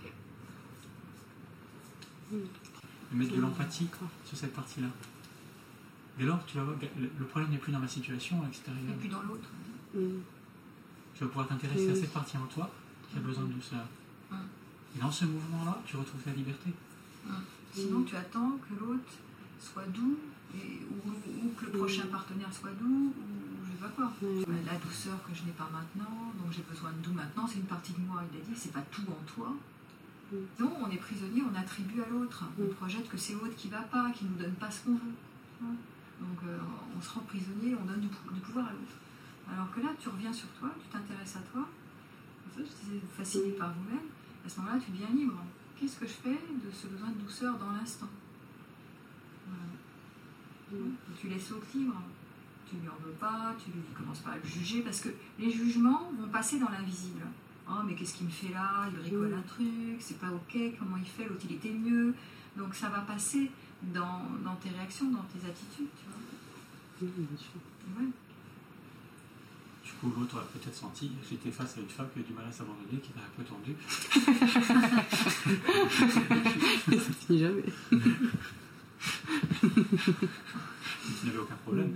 Mm. Et mettre de l'empathie sur cette partie-là. Dès lors, tu vas voir, le le problème n'est plus dans ma situation à l'extérieur. Et puis dans l'autre. Mm. Tu vas pouvoir t'intéresser à Oui. cette partie en toi qui a besoin de douceur. Mm. Et dans ce mouvement-là, tu retrouves ta liberté. Sinon, tu attends que l'autre soit doux, et, ou, ou que le prochain partenaire soit doux, ou je ne sais pas quoi. Mm. La douceur que je n'ai pas maintenant, donc j'ai besoin de doux maintenant, c'est une partie de moi. Il a dit, c'est pas tout en toi. Mm. Non, on est prisonnier, on attribue à l'autre. On Mm. projette que c'est l'autre qui va pas, qui nous donne pas ce qu'on veut. Hein. Donc euh, on se rend prisonnier, on donne du, pou- du pouvoir à l'autre. Alors que là, tu reviens sur toi, tu t'intéresses à toi. En fait, tu es fasciné Mm. par vous-même. À ce moment-là, tu deviens libre. Qu'est-ce que je fais de ce besoin de douceur dans l'instant? Voilà. Mm. Tu laisses l'autre libre. Tu lui en veux pas, tu ne commences pas à le juger, parce que les jugements vont passer dans l'invisible. Oh, mais qu'est-ce qu'il me fait là? Il bricole Mm. un truc, c'est pas ok, comment il fait? L'autre, il était mieux. Donc ça va passer dans, dans tes réactions, dans tes attitudes, tu vois. Mm, bien sûr. Ouais. Du coup, l'autre a peut-être senti, j'étais face à une femme qui a du mal à s'abandonner, qui était un peu tendue. Ça finit jamais. Il n'y avait aucun problème.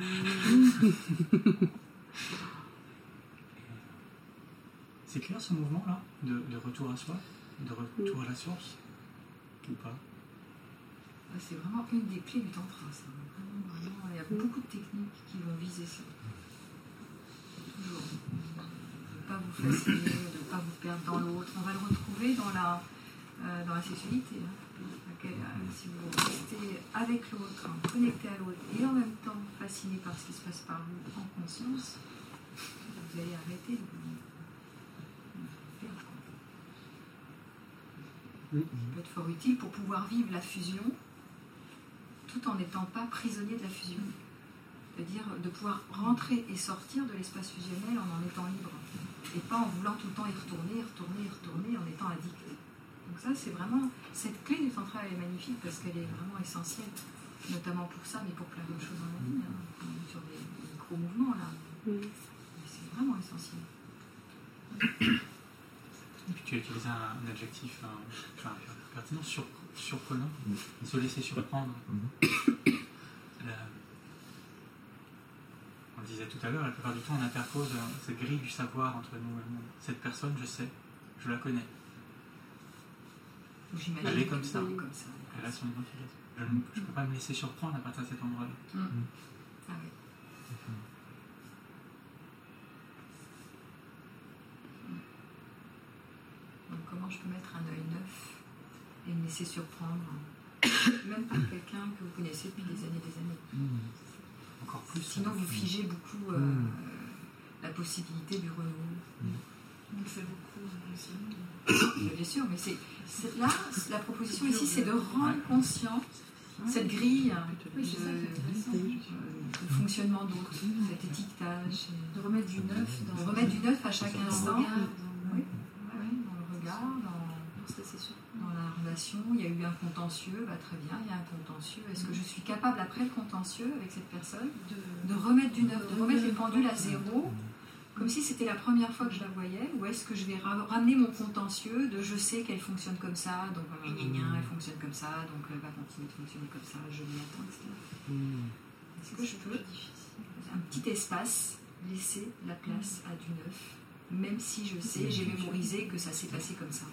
C'est clair ce mouvement-là, de, de retour à soi, de retour à la source, ou pas? C'est vraiment une des clés du tantra, ça. Vraiment, vraiment, il y a beaucoup de techniques qui vont viser ça. Toujours. De ne pas vous fasciner, de ne pas vous perdre dans l'autre. On va le retrouver dans la, euh, dans la sexualité. Hein. Laquelle, euh, si vous restez avec l'autre, hein, connecté à l'autre, et en même temps fasciné par ce qui se passe par vous en conscience, vous allez arrêter de vous perdre. Ça peut être fort utile pour pouvoir vivre la fusion tout en n'étant pas prisonnier de la fusion. C'est-à-dire de pouvoir rentrer et sortir de l'espace fusionnel en en étant libre. Et pas en voulant tout le temps y retourner, retourner, retourner, en étant addict. Donc ça, c'est vraiment... Cette clé du tantra, elle est magnifique parce qu'elle est vraiment essentielle. Notamment pour ça, mais pour plein d'autres choses dans la vie. Hein. On est sur des, des gros mouvements, là. Mm. Mais c'est vraiment essentiel. Et puis tu as utilisé un, un adjectif un, enfin, pertinent, sur, surprenant, se laisser surprendre. La- on le disait tout à l'heure, la plupart du temps on interpose euh, cette grille du savoir entre nous et nous. Cette personne, je sais, je la connais. J'imagine Elle est comme que ça. elle est comme ça. Elle a son identité. Je ne peux pas me laisser surprendre à partir de cet endroit-là. Ah oui. Donc comment je peux mettre un œil neuf et me laisser surprendre, même par quelqu'un que vous connaissez depuis des années et des années. Encore plus. Sinon vous figez beaucoup euh, Mm. la possibilité du renouveau. On le fait beaucoup aussi. Mais bien sûr, mais c'est c'est- là, la proposition ici, c'est de rendre conscient cette grille Oui, c'est ça qui est intéressant. de, de fonctionnement d'autres, cet étiquetage, De remettre du neuf de dans remettre du neuf à chaque dans le instant. regard, Oui, oui, dans le regard, dans, dans se laisser surprendre. dans la relation. Il y a eu un contentieux, bah, très bien, il y a un contentieux. Est-ce que je suis capable, après le contentieux, avec cette personne, de remettre du neuf, de remettre les pendules à zéro, comme si c'était la première fois que je la voyais, ou est-ce que je vais ra- ramener mon contentieux de je sais qu'elle fonctionne comme ça, donc gna, gna, gna, elle fonctionne comme ça, donc elle va continuer de fonctionner comme ça, je m'y attends, et cetera. Est-ce que je peux, un petit espace, laisser la place à du neuf même si je sais, j'ai mémorisé que ça s'est passé comme ça.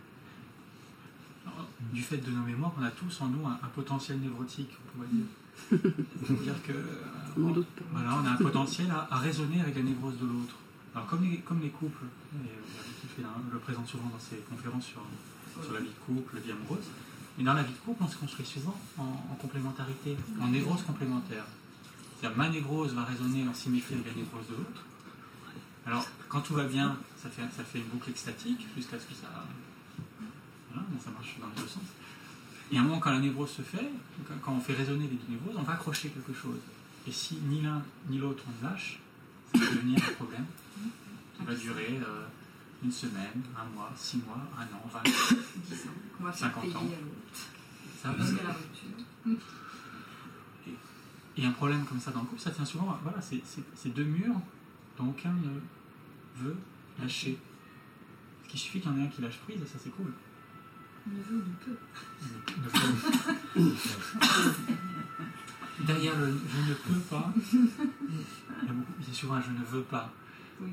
Alors, du fait de nos mémoires, on a tous en nous un, un potentiel névrotique, on pourrait dire. C'est-à-dire que euh, On doute pas. voilà, on a un potentiel à, à raisonner avec la névrose de l'autre. Alors comme les, comme les couples, et, euh, je le présente souvent dans ses conférences sur, sur la vie de couple, la vie amoureuse, et dans la vie de couple, on se construit souvent en, en complémentarité, en névrose complémentaire. C'est-à-dire ma névrose va raisonner en symétrie avec la névrose de l'autre. Alors quand tout va bien, ça fait, ça fait une boucle extatique jusqu'à ce que ça... Voilà, ça marche dans les deux sens. Et à un moment, quand la névrose se fait, quand on fait résonner les deux névroses, on va accrocher quelque chose. Et si ni l'un ni l'autre on lâche, ça va devenir un problème qui va durer euh, une semaine, un mois, six mois, un an, vingt ans, dix ans, qu'on va faire payer cinquante à ans. l'autre. Ça, Jusqu'à la rupture. et, et un problème comme ça dans le couple, ça tient souvent, voilà, c'est, c'est, c'est deux murs dont aucun ne veut lâcher. Ce qui suffit qu'il y en ait un qui lâche prise, et ça c'est cool. Ne veut ou ne peut. Ne veut- Derrière le je ne peux pas, il y a, beaucoup, il y a souvent un je ne veux pas. Oui.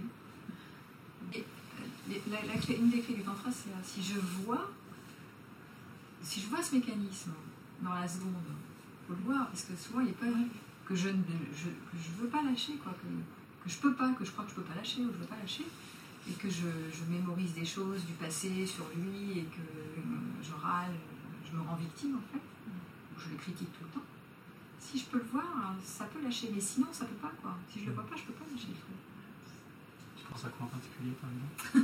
Et euh, la, la clé, une des clés du tantra, c'est euh, si je vois, si je vois ce mécanisme dans la seconde, il faut le voir, parce que souvent il y a peur que je ne je, que je veux pas lâcher, quoi, que, que je peux pas, que je crois que je peux pas lâcher, ou je veux pas lâcher, et que je, je mémorise des choses du passé sur lui, et que euh, je râle, je me rends victime en fait, ou je le critique tout le temps. Si je peux le voir, ça peut lâcher, mais sinon ça peut pas, quoi. Si je le vois pas, je peux pas lâcher. Tu penses à quoi en particulier par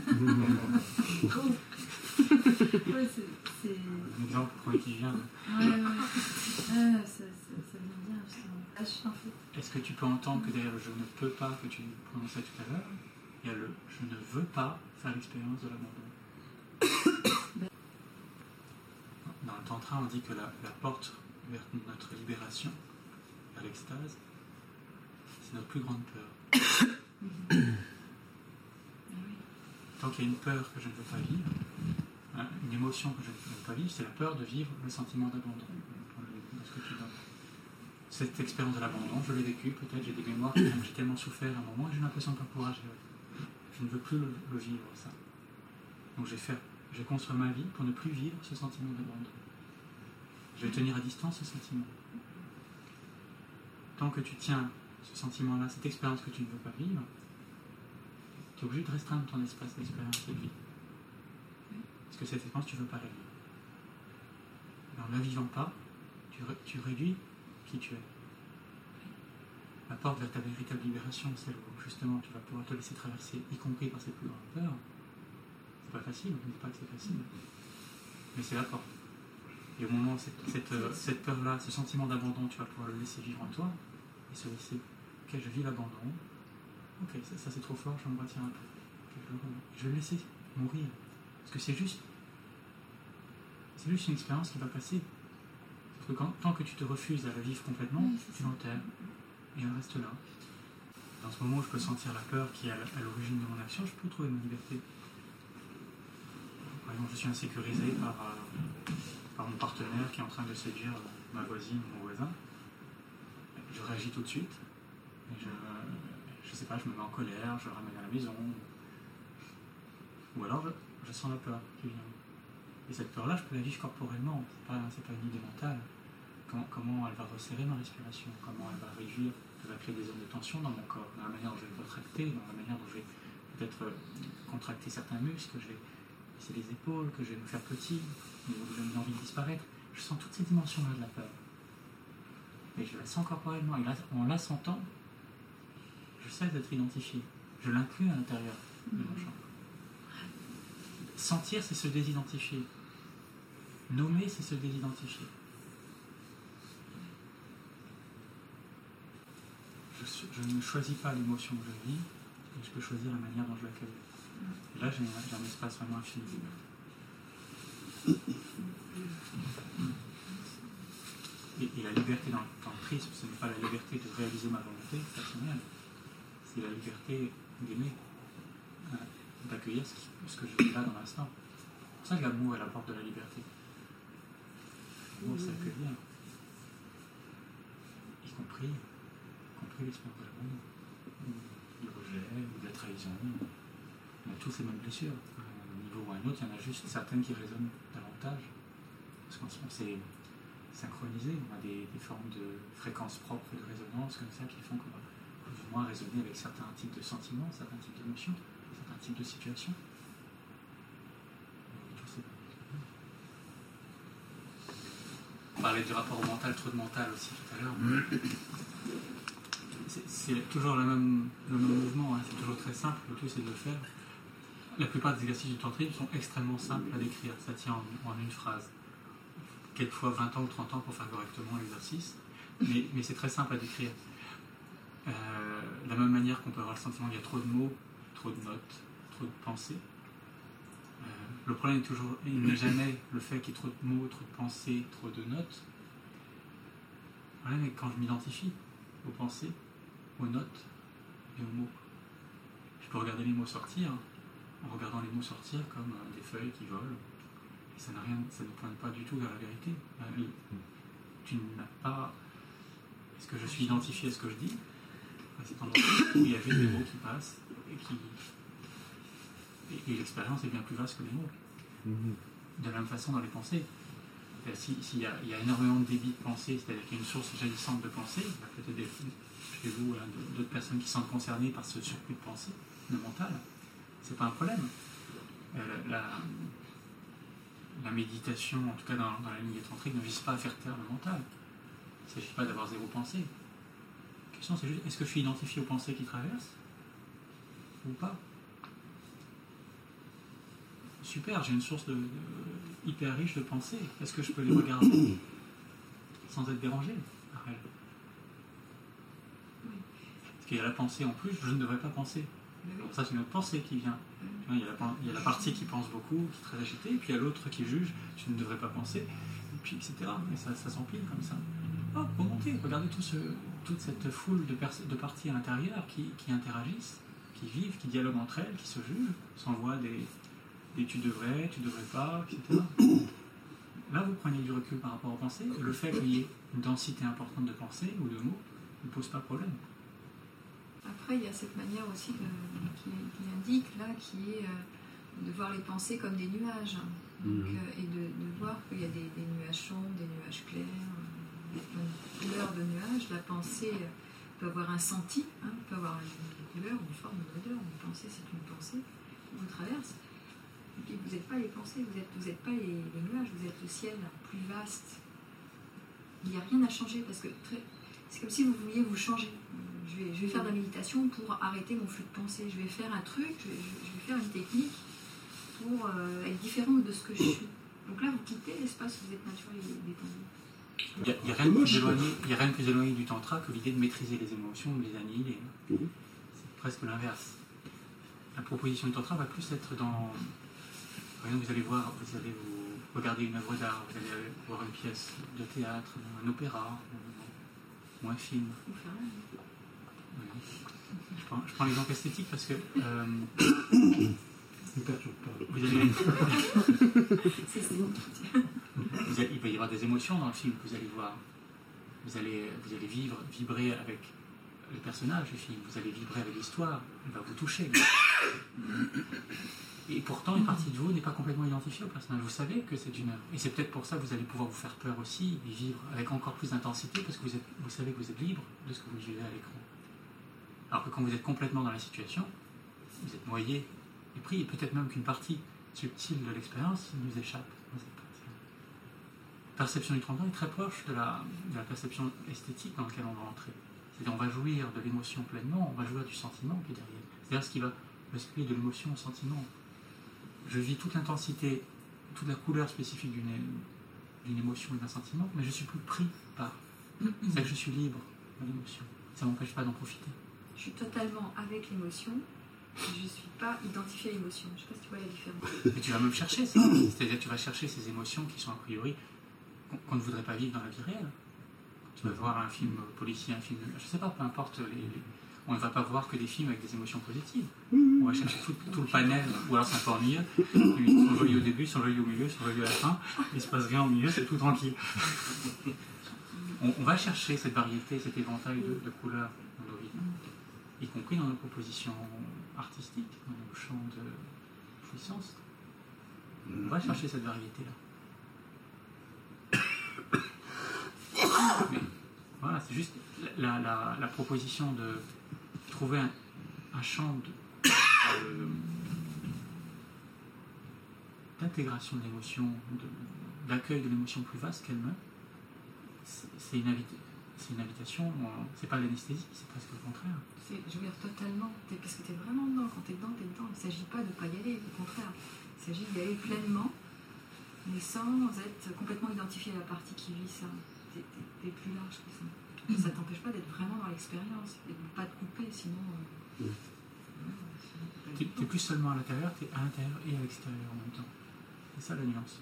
exemple? Ouais, c'est. c'est- Un exemple premier qui vient. Ouais, ouais. Ah, ça, ça, ça vient bien, justement. Lâcher, en fait. Est-ce que tu peux entendre que derrière le je ne peux pas que tu prononçais tout à l'heure, il y a le je ne veux pas faire l'expérience de l'abandon? Dans le tantra, on dit que la, la porte vers notre libération, vers l'extase, c'est notre plus grande peur. Tant qu'il y a une peur que je ne veux pas vivre, hein, une émotion que je ne veux pas vivre, c'est la peur de vivre le sentiment d'abandon. Dans ce que tu donnes. Cette expérience de l'abandon, je l'ai vécue, peut-être j'ai des mémoires, j'ai tellement souffert à un moment et j'ai l'impression de ne pas pouvoir gérer. Je ne veux plus le, le vivre, ça. Donc je vais faire, je vais construire ma vie pour ne plus vivre ce sentiment d'abandon. Je vais tenir à distance ce sentiment. Tant que tu tiens ce sentiment-là, cette expérience que tu ne veux pas vivre, tu es obligé de restreindre ton espace d'expérience de vie. Parce que cette expérience, tu ne veux pas la vivre. Mais en ne la vivant pas, tu, ré- tu réduis qui tu es. La porte vers ta véritable libération, celle où justement tu vas pouvoir te laisser traverser, y compris par cette plus grande peur. C'est pas facile, on ne dit pas que c'est facile. Mais c'est la porte. Et au moment où cette, cette, euh, cette peur-là, ce sentiment d'abandon, tu vas pouvoir le laisser vivre en toi, et se laisser, ok, je vis l'abandon, ok, ça, ça c'est trop fort, je vais me retirer un peu. Ok, je, le remets. Je vais le laisser mourir. Parce que c'est juste, c'est juste une expérience qui va passer. Parce que quand, tant que tu te refuses à la vivre complètement, Oui, c'est tu ça. l'enterres, et elle reste là. Dans ce moment où je peux sentir la peur qui est à l- à l'origine de mon action, je peux trouver ma liberté. Par exemple, je suis insécurisé par, euh, par mon partenaire qui est en train de séduire euh, ma voisine ou mon voisin. Je réagis tout de suite. Et je, je sais pas, je me mets en colère, je le ramène à la maison. Ou alors je, je sens la peur qui vient. Et cette peur-là, je peux la vivre corporellement. C'est pas, c'est pas une idée mentale. Comment, comment elle va resserrer ma respiration, comment elle va réduire, elle va créer des zones de tension dans mon corps, dans la manière dont je vais me retracter, dans la manière dont je vais peut-être euh, contracter certains muscles, que je vais baisser les épaules, que je vais me faire petit, ou que j'ai envie de disparaître. Je sens toutes ces dimensions-là de la peur. Et je la sens corporellement. Et là, en la sentant, je cesse d'être identifié. Je l'inclus à l'intérieur de mon champ. Sentir, c'est se désidentifier. Nommer, c'est se désidentifier. Je, je ne choisis pas l'émotion que je vis, et je peux choisir la manière dont je l'accueille. Et là, j'ai un, j'ai un espace vraiment infini. Et, et la liberté dans, dans le prisme, ce n'est pas la liberté de réaliser ma volonté personnelle, c'est la liberté d'aimer, euh, d'accueillir ce, qui, ce que je vis là dans l'instant. C'est pour ça que l'amour est la porte de la liberté. L'amour, c'est accueillir, y compris, y compris l'expérience de l'amour, ou du rejet, ou de la trahison, On a tous les mêmes blessures. À un niveau ou à un autre, il y en a juste certaines qui résonnent davantage. Parce qu'on s'est synchronisé, on a des, des formes de fréquences propres de résonance comme ça qui font qu'on va plus ou moins résonner avec certains types de sentiments, certains types d'émotions, certains types de situations. On parlait du rapport au mental, trop de mental aussi tout à l'heure. C'est toujours le même, le même mouvement, hein. C'est toujours très simple, le tout c'est de le faire. La plupart des exercices du tantrique sont extrêmement simples à décrire, ça tient en, en une phrase. Quelquefois vingt ans ou trente ans pour faire correctement l'exercice, mais, mais c'est très simple à décrire. Euh, de la même manière qu'on peut avoir le sentiment qu'il y a trop de mots, trop de notes, trop de pensées. Euh, le problème est toujours, il n'est jamais le fait qu'il y ait trop de mots, trop de pensées, trop de notes. Le problème est quand je m'identifie aux pensées, aux notes et aux mots. Je peux regarder les mots sortir, en regardant les mots sortir comme euh, des feuilles qui volent. Et ça n'a rien, ça ne pointe pas du tout vers la vérité. Euh, tu n'as pas. Est-ce que je suis identifié à ce que je dis? C'est un endroit où il y a juste des mots qui passent et qui. Et, et l'expérience est bien plus vaste que les mots. De la même façon dans les pensées. S'il si y, y a énormément de débit de pensée, c'est-à-dire qu'il y a une source jaillissante de pensée, il y a peut-être des, chez vous hein, d'autres personnes qui sont concernées par ce circuit de pensée, de mental, c'est pas un problème. Euh, la, la méditation, en tout cas dans, dans la ligne tantrique, ne vise pas à faire taire le mental. Il ne s'agit pas d'avoir zéro pensée. La question c'est juste, est-ce que je suis identifié aux pensées qui traversent ou pas? Super, j'ai une source de, de, hyper riche de pensées. Est-ce que je peux les regarder sans être dérangé? Arrête. Parce qu'il y a la pensée en plus, je ne devrais pas penser. Donc ça, c'est une autre pensée qui vient. Il y, a la, il y a la partie qui pense beaucoup, qui est très agitée, et puis il y a l'autre qui juge, je ne devrais pas penser, et puis et cetera. Et ça, ça s'empile comme ça. Oh, remontez, regardez tout ce, toute cette foule de, de parties à l'intérieur qui, qui interagissent, qui vivent, qui dialoguent entre elles, qui se jugent, s'envoient des, des tu devrais, tu devrais pas, et cetera. Là, vous prenez du recul par rapport aux pensées, et le fait qu'il y ait une densité importante de pensées ou de mots ne pose pas de problème. Après, il y a cette manière aussi de, qui, qui indique là, qui est euh, de voir les pensées comme des nuages. Donc, euh, et de, de voir qu'il y a des, des nuages sombres, des nuages clairs, euh, plein de couleurs de nuages. La pensée euh, peut avoir un senti, hein, peut avoir une couleur, une forme, une odeur. Une pensée, c'est une pensée qui vous traverse. Et puis vous n'êtes pas les pensées, vous n'êtes vous êtes pas les, les nuages, vous êtes le ciel plus vaste. Il n'y a rien à changer parce que très, c'est comme si vous vouliez vous changer. Je vais, je vais faire de la méditation pour arrêter mon flux de pensée. Je vais faire un truc, je vais, je vais faire une technique pour euh, être différent de ce que je suis. Donc là, vous quittez l'espace où vous êtes naturel et détendu. Il n'y a, a, a rien de plus éloigné du tantra que l'idée de maîtriser les émotions, de les annihiler. Mmh. C'est presque l'inverse. La proposition du tantra va plus être dans... Par exemple, vous allez voir, vous allez vous regarder une œuvre d'art, vous allez voir une pièce de théâtre, un opéra, ou un film. Je prends, je prends l'exemple esthétique parce que euh, ne perturbe pas. Vous allez... vous allez, il va y avoir des émotions dans le film que vous allez voir. Vous allez, vous allez vivre, vibrer avec les personnages du film. Vous allez vibrer avec l'histoire. Elle va vous toucher. Et pourtant, une partie de vous n'est pas complètement identifiée au personnage. Vous savez que c'est une œuvre. Et c'est peut-être pour ça que vous allez pouvoir vous faire peur aussi et vivre avec encore plus d'intensité parce que vous, êtes, vous savez que vous êtes libre de ce que vous vivez à l'écran. Alors que quand vous êtes complètement dans la situation, vous êtes noyé et pris, et peut-être même qu'une partie subtile de l'expérience nous échappe dans cette partie. La perception du tremblement est très proche de la, de la perception esthétique dans laquelle on va entrer. C'est-à-dire on va jouir de l'émotion pleinement, on va jouir du sentiment qui est derrière. C'est-à-dire ce qui va basculer de l'émotion au sentiment. Je vis toute l'intensité, toute la couleur spécifique d'une, d'une émotion et d'un sentiment, mais je ne suis plus pris par. C'est-à-dire que je suis libre de l'émotion. Ça ne m'empêche pas d'en profiter. Je suis totalement avec l'émotion, je ne suis pas identifiée à l'émotion. Je ne sais pas si tu vois la différence. Et tu vas même chercher ça. C'est-à-dire que tu vas chercher ces émotions qui sont a priori qu'on, qu'on ne voudrait pas vivre dans la vie réelle. Tu vas voir un film policier, un film... Je ne sais pas, peu importe. Les, les, on ne va pas voir que des films avec des émotions positives. On va chercher tout, tout le panel, ou alors c'est un peu ennuyeux. Ils sont jolis au début, ils sont jolis au milieu, ils sont jolis à la fin. Il ne se passe rien au milieu, c'est tout tranquille. On, on va chercher cette variété, cet éventail de, de couleurs dans nos vies, y compris dans nos propositions artistique, on est au champ de puissance. On va chercher cette variété-là. Mais voilà, c'est juste la, la, la proposition de trouver un, un champ de, de, d'intégration de l'émotion, de, d'accueil de l'émotion plus vaste qu'elle-même. C'est, c'est, une invita- c'est une invitation, c'est pas l'anesthésie, c'est presque le contraire. C'est jouir totalement, t'es, parce que tu es vraiment dedans. Quand tu es dedans, tu es dedans. Il ne s'agit pas de ne pas y aller, au contraire. Il s'agit d'y aller pleinement, mais sans être complètement identifié à la partie qui vit ça. Tu es plus large que ça. Ça ne t'empêche pas d'être vraiment dans l'expérience et de ne pas te couper, sinon. Euh, Oui. euh, Tu n'es plus seulement à l'intérieur, tu es à l'intérieur et à l'extérieur en même temps. C'est ça la nuance.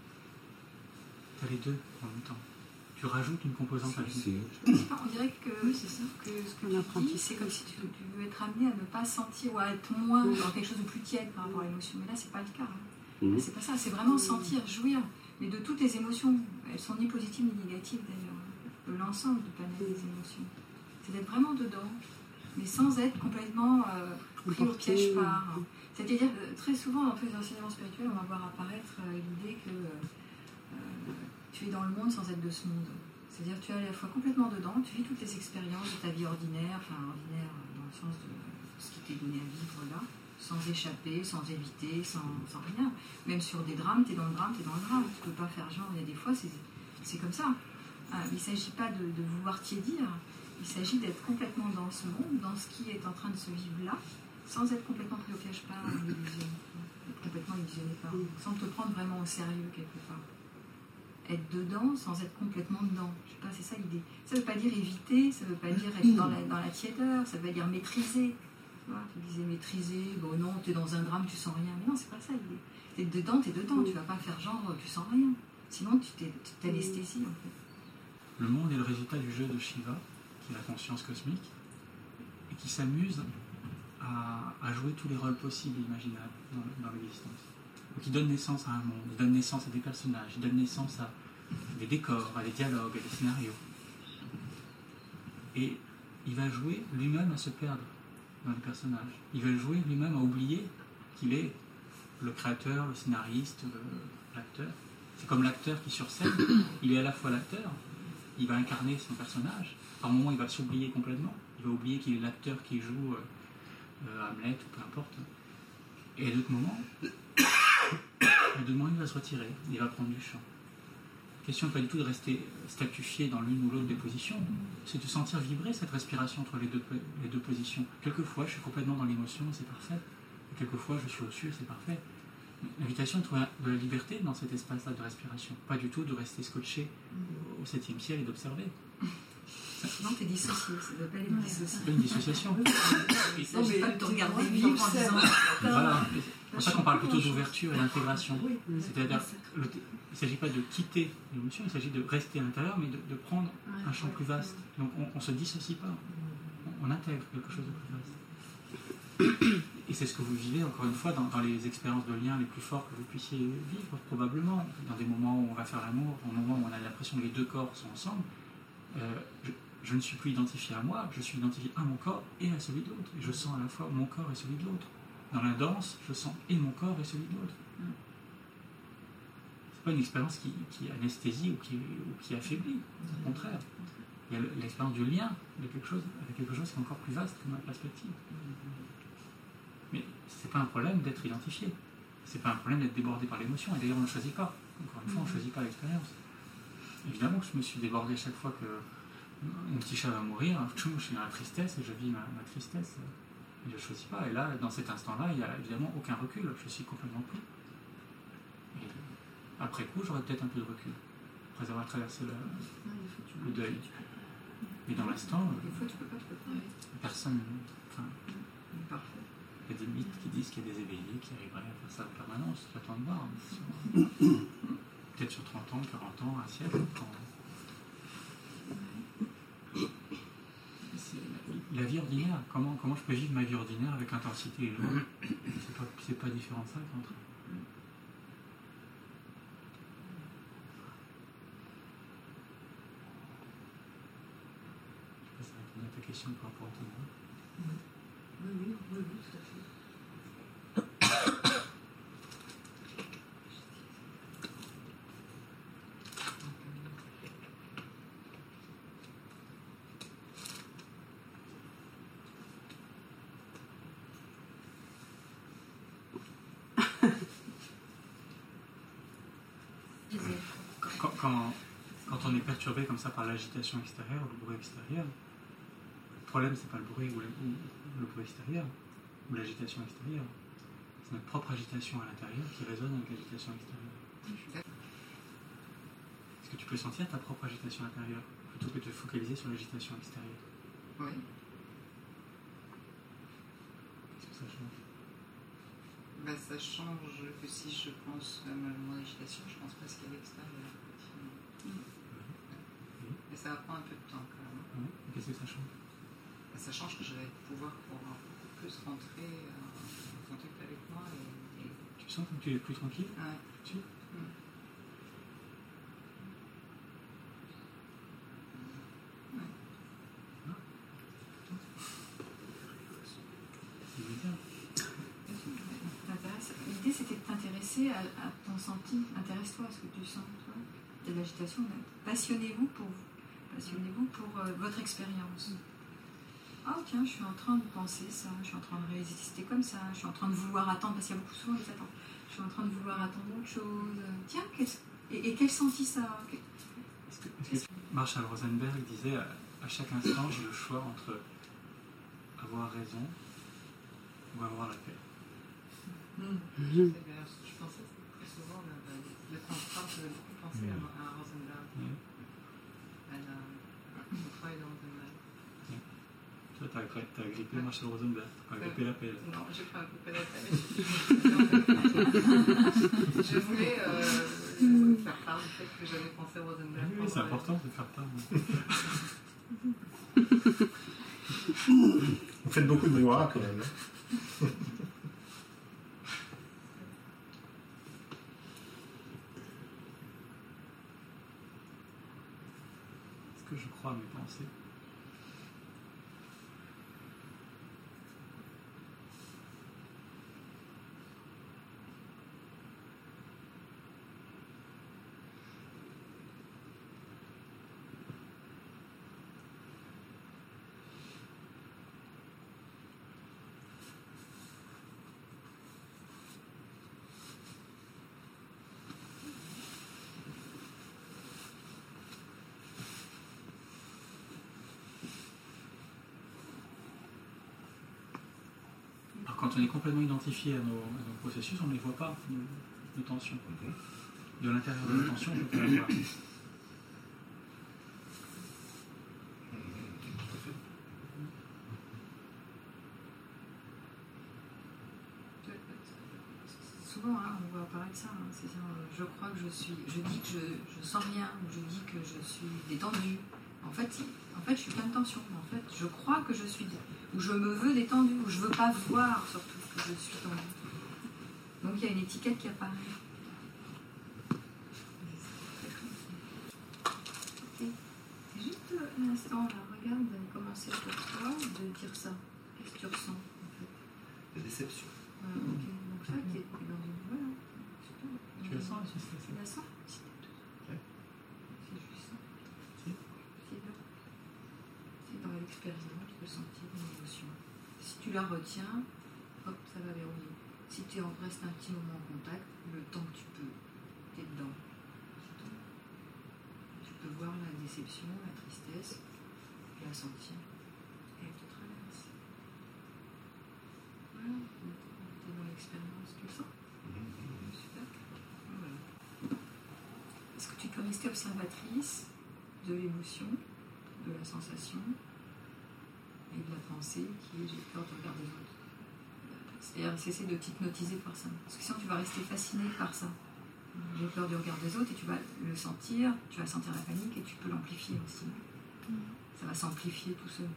Tu as les deux en même temps. Tu rajoutes une composante à C'est- l'une. c'est- On dirait que, Oui, c'est ça. que ce que Un tu dis, apprentissage. c'est comme si tu, tu veux être amené à ne pas sentir ou à être moins dans quelque chose de plus tiède par rapport à l'émotion. Mais là, c'est pas le cas. Hein. Mhm. C'est pas ça, c'est vraiment sentir, jouir. Mais de toutes les émotions, elles sont ni positives ni négatives d'ailleurs. De l'ensemble du panel des émotions. C'est d'être vraiment dedans, mais sans être complètement euh, pris au piège par. C'est-à-dire, euh, très souvent dans tous les enseignements spirituels, on va voir apparaître euh, l'idée que euh, tu es dans le monde sans être de ce monde. C'est-à-dire que tu es à la fois complètement dedans, tu vis toutes les expériences de ta vie ordinaire, enfin ordinaire dans le sens de ce qui t'est donné à vivre là, sans échapper, sans éviter, sans, sans rien. Même sur des drames, tu es dans le drame, tu es dans le drame. Tu ne peux pas faire genre, il y a des fois, c'est, c'est comme ça. Ah, il ne s'agit pas de, de vouloir tiédir, il s'agit d'être complètement dans ce monde, dans ce qui est en train de se vivre là, sans être complètement pris au piège par l'illusion, être complètement illusionné par, sans te prendre vraiment au sérieux quelque part. Être dedans sans être complètement dedans. Je sais pas, c'est ça l'idée. Ça ne veut pas dire éviter, ça ne veut pas dire être dans la, dans la tiédeur, ça veut dire maîtriser. Tu vois, tu disais maîtriser, bon non, tu es dans un drame, tu sens rien. Mais non, c'est pas ça l'idée. Tu es dedans, tu es dedans, tu vas pas faire genre, tu sens rien. Sinon, tu t'es, tu t'anesthésies en fait. Le monde est le résultat du jeu de Shiva, qui est la conscience cosmique, et qui s'amuse à, à jouer tous les rôles possibles et imaginables dans, dans l'existence. Donc il donne naissance à un monde, il donne naissance à des personnages, il donne naissance à des décors, à des dialogues, à des scénarios. Et il va jouer lui-même à se perdre dans les personnages. Il va jouer lui-même à oublier qu'il est le créateur, le scénariste, le, l'acteur. C'est comme l'acteur qui sur scène, il est à la fois l'acteur, il va incarner son personnage. Par moments, il va s'oublier complètement. Il va oublier qu'il est l'acteur qui joue euh, euh, Hamlet ou peu importe. Et à d'autres moments, à d'autres moments, il va se retirer. Il va prendre du champ. La question n'est pas du tout de rester statufié dans l'une ou l'autre des positions. C'est de sentir vibrer cette respiration entre les deux, les deux positions. Quelquefois, je suis complètement dans l'émotion, c'est parfait. Et quelquefois, je suis au-dessus, c'est parfait. L'invitation est de trouver de la liberté dans cet espace-là de respiration. Pas du tout de rester scotché au septième ciel et d'observer. Non, t'es dissocié, ça ne veut pas être dissocié. C'est pas une dissociation. Il ne s'agit pas de te regarder vivre en disant. Voilà. C'est pour ça qu'on parle plutôt d'ouverture et d'intégration. C'est-à-dire, le, il ne s'agit pas de quitter l'émotion, il s'agit de rester à l'intérieur, mais de, de prendre un champ plus vaste. Donc on ne se dissocie pas, on, on intègre quelque chose de plus vaste. Et c'est ce que vous vivez, encore une fois, dans, dans les expériences de lien les plus forts que vous puissiez vivre, probablement, dans des moments où on va faire l'amour, au moment où on a l'impression que les deux corps sont ensemble. Euh, je, je ne suis plus identifié à moi, je suis identifié à mon corps et à celui de l'autre. Et je sens à la fois mon corps et celui de l'autre. Dans la danse, je sens et mon corps et celui de l'autre. Mm. C'est pas une expérience qui, qui anesthésie ou qui, ou qui affaiblit. Au contraire. Il y a l'expérience du lien de quelque chose, avec quelque chose qui est encore plus vaste que ma perspective. Mais c'est pas un problème d'être identifié. C'est pas un problème d'être débordé par l'émotion. Et d'ailleurs, on ne choisit pas. Encore une fois, on ne choisit pas l'expérience. Évidemment que je me suis débordé chaque fois que mon petit chat va mourir. Tchoum, je suis dans la tristesse et je vis ma, ma tristesse. Je ne choisis pas. Et là, dans cet instant-là, il n'y a évidemment aucun recul. Je suis complètement pris. Et après coup, j'aurais peut-être un peu de recul. Après avoir traversé le, le deuil. Mais dans l'instant, Des fois, tu peux pas, tu peux pas. personne. Enfin, Parfait. il y a des mythes qui disent qu'il y a des éveillés qui arriveraient à faire ça en permanence. J'attends de voir. Sur, peut-être sur trente ans, quarante ans, un siècle. Quand... La vie ordinaire, comment, comment je peux vivre ma vie ordinaire avec intensité et joie? C'est pas, c'est pas différent de ça qu'entre. Je sais pas si ça répond à ta question par rapport à tout le monde. Oui, oui, oui, oui, tout à fait. quand, quand on est perturbé comme ça par l'agitation extérieure, le bruit extérieur, le problème c'est pas le bruit ou le, ou le bruit extérieur, ou l'agitation extérieure, c'est notre propre agitation à l'intérieur qui résonne avec l'agitation extérieure. Est-ce que tu peux sentir ta propre agitation intérieure plutôt que de te focaliser sur l'agitation extérieure? Oui. Qu'est-ce que ça change? Ben, ça change que si je pense à mon agitation, je pense presque à l'extérieur. Oui. Mais ça va prendre un peu de temps quand même. Oui. Et qu'est-ce que ça change? Ben, ça change que je vais pouvoir pouvoir beaucoup plus rentrer euh, en contact avec moi. Et, et... Tu sens que tu es plus tranquille? Ouais. Tu Mm. L'idée c'était de t'intéresser à, à ton senti. Intéresse-toi à ce que tu sens, toi. Il y a de l'agitation. Passionnez-vous pour vous. Passionnez-vous pour euh, votre expérience. Ah oh, tiens, je suis en train de penser ça, je suis en train de résister comme ça, je suis en train de vouloir attendre, parce qu'il y a beaucoup souvent les attentes. Je suis en train de vouloir attendre autre chose. Tiens, et, et quel senti ça? Est-ce que, est-ce que Marshall Rosenberg disait à, à chaque instant j'ai le choix entre avoir raison ou avoir la paix. Mmh. Mmh. Je pensais très souvent le, le, le contrat, je vais beaucoup penser mmh. à, à Rosenberg. Mmh. Elle a le travail de Rosenberg. Mmh. Toi, t'as, t'as agrippé ouais. Marshall Rosenberg, t'as agrippé la paix. Non, j'ai pas agrippé la paix. Je voulais euh, faire part du fait que j'avais pensé à Rosenberg. Oui, oui c'est important de faire part. Vous faites beaucoup de mémoire quand même. Hein. Que je crois à mes pensées. Quand on est complètement identifié à nos, à nos processus, on ne les voit pas, nos, nos tensions. De l'intérieur de nos tensions, on peut la voir. Souvent, hein, on voit apparaître ça. Hein, c'est ça. Je crois que je suis. Je dis que je, je sens rien, ou je dis que je suis détendue. En fait, en fait, je suis plein de tension. En fait, je crois que je suis, ou je me veux détendue, ou je veux pas voir surtout que je suis tendue. Donc il y a une étiquette qui apparaît. Okay. C'est juste un instant là. Regarde comment c'est pour toi de dire ça. Qu'est-ce que tu ressens en fait? La déception. Ah, ok. Donc là, tu es dans une voilà. Tu la sens aussi, c'est Tu la sens? Dans l'expérience, le sentir une émotion. Si tu la retiens, hop, ça va verrouiller. Si tu restes un petit moment en contact, le temps que tu peux, tu es dedans. Tu peux voir la déception, la tristesse, la sentir, et elle te traverse. Voilà, tu es dans l'expérience, tu le sens. Super. Voilà. Est-ce que tu peux rester observatrice de l'émotion, de la sensation et de la pensée qui est j'ai peur du regard des autres. C'est-à-dire cesser de t'hypnotiser par ça. Parce que sinon tu vas rester fasciné par ça. J'ai peur du regard des autres et tu vas le sentir, tu vas sentir la panique et tu peux l'amplifier aussi. Ça va s'amplifier tout seul.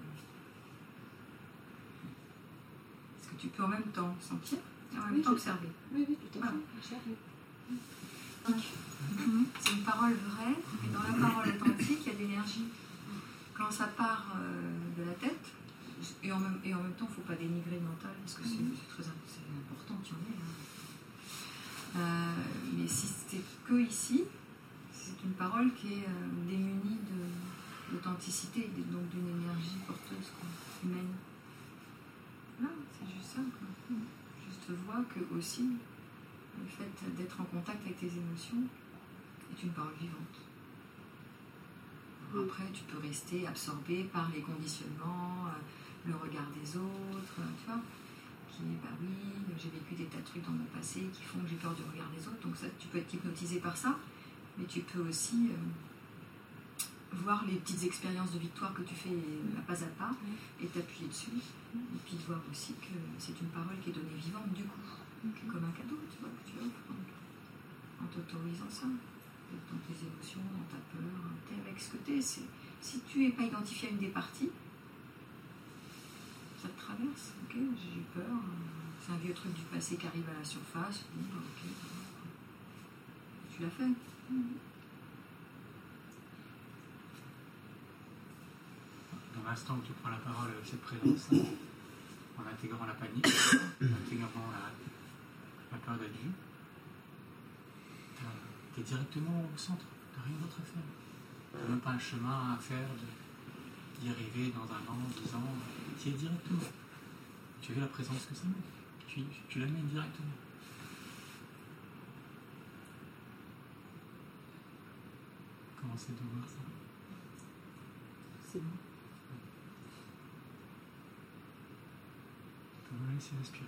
Est-ce que tu peux en même temps sentir et en même oui, temps observer? Oui, oui, tout à fait. Voilà. Mm-hmm. C'est une parole vraie et dans la parole authentique il y a de l'énergie. Quand ça part euh, de la tête, et en même, et en même temps il ne faut pas dénigrer le mental parce que c'est, c'est très c'est important, tu en es. Hein. Euh, mais si c'est que ici, c'est une parole qui est euh, démunie de, d'authenticité, donc d'une énergie porteuse, quoi, humaine. Voilà, c'est juste ça. Quoi. Juste vois que aussi, le fait d'être en contact avec tes émotions est une parole vivante. Alors après, tu peux rester absorbé par les conditionnements, euh, le regard des autres, euh, tu vois, qui, bah oui, j'ai vécu des tas de trucs dans mon passé qui font que j'ai peur du regard des autres. Donc ça, tu peux être hypnotisé par ça, mais tu peux aussi euh, voir les petites expériences de victoire que tu fais à pas à pas et t'appuyer dessus. Et puis de voir aussi que c'est une parole qui est donnée vivante du coup, Ok. comme un cadeau, tu vois, que tu offres en, en t'autorisant ça. Dans tes émotions, dans ta peur, t'es avec ce que t'es. C'est- Si tu n'es pas identifié à une des parties, ça te traverse, ok, j'ai eu peur, euh, c'est un vieux truc du passé qui arrive à la surface, bon, bah, ok, voilà. Tu l'as fait. Dans l'instant où tu prends la parole avec cette présence, en intégrant la panique, en intégrant la, la peur d'être vu, tu es directement au centre, tu n'as rien d'autre à faire. Tu n'as même pas un chemin à faire de- d'y arriver dans un an, dix ans, tu y es directement. Tu veux la présence que ça met, tu, tu la mets directement. Comment c'est de voir ça? C'est bon. Tu peux me laisser respirer.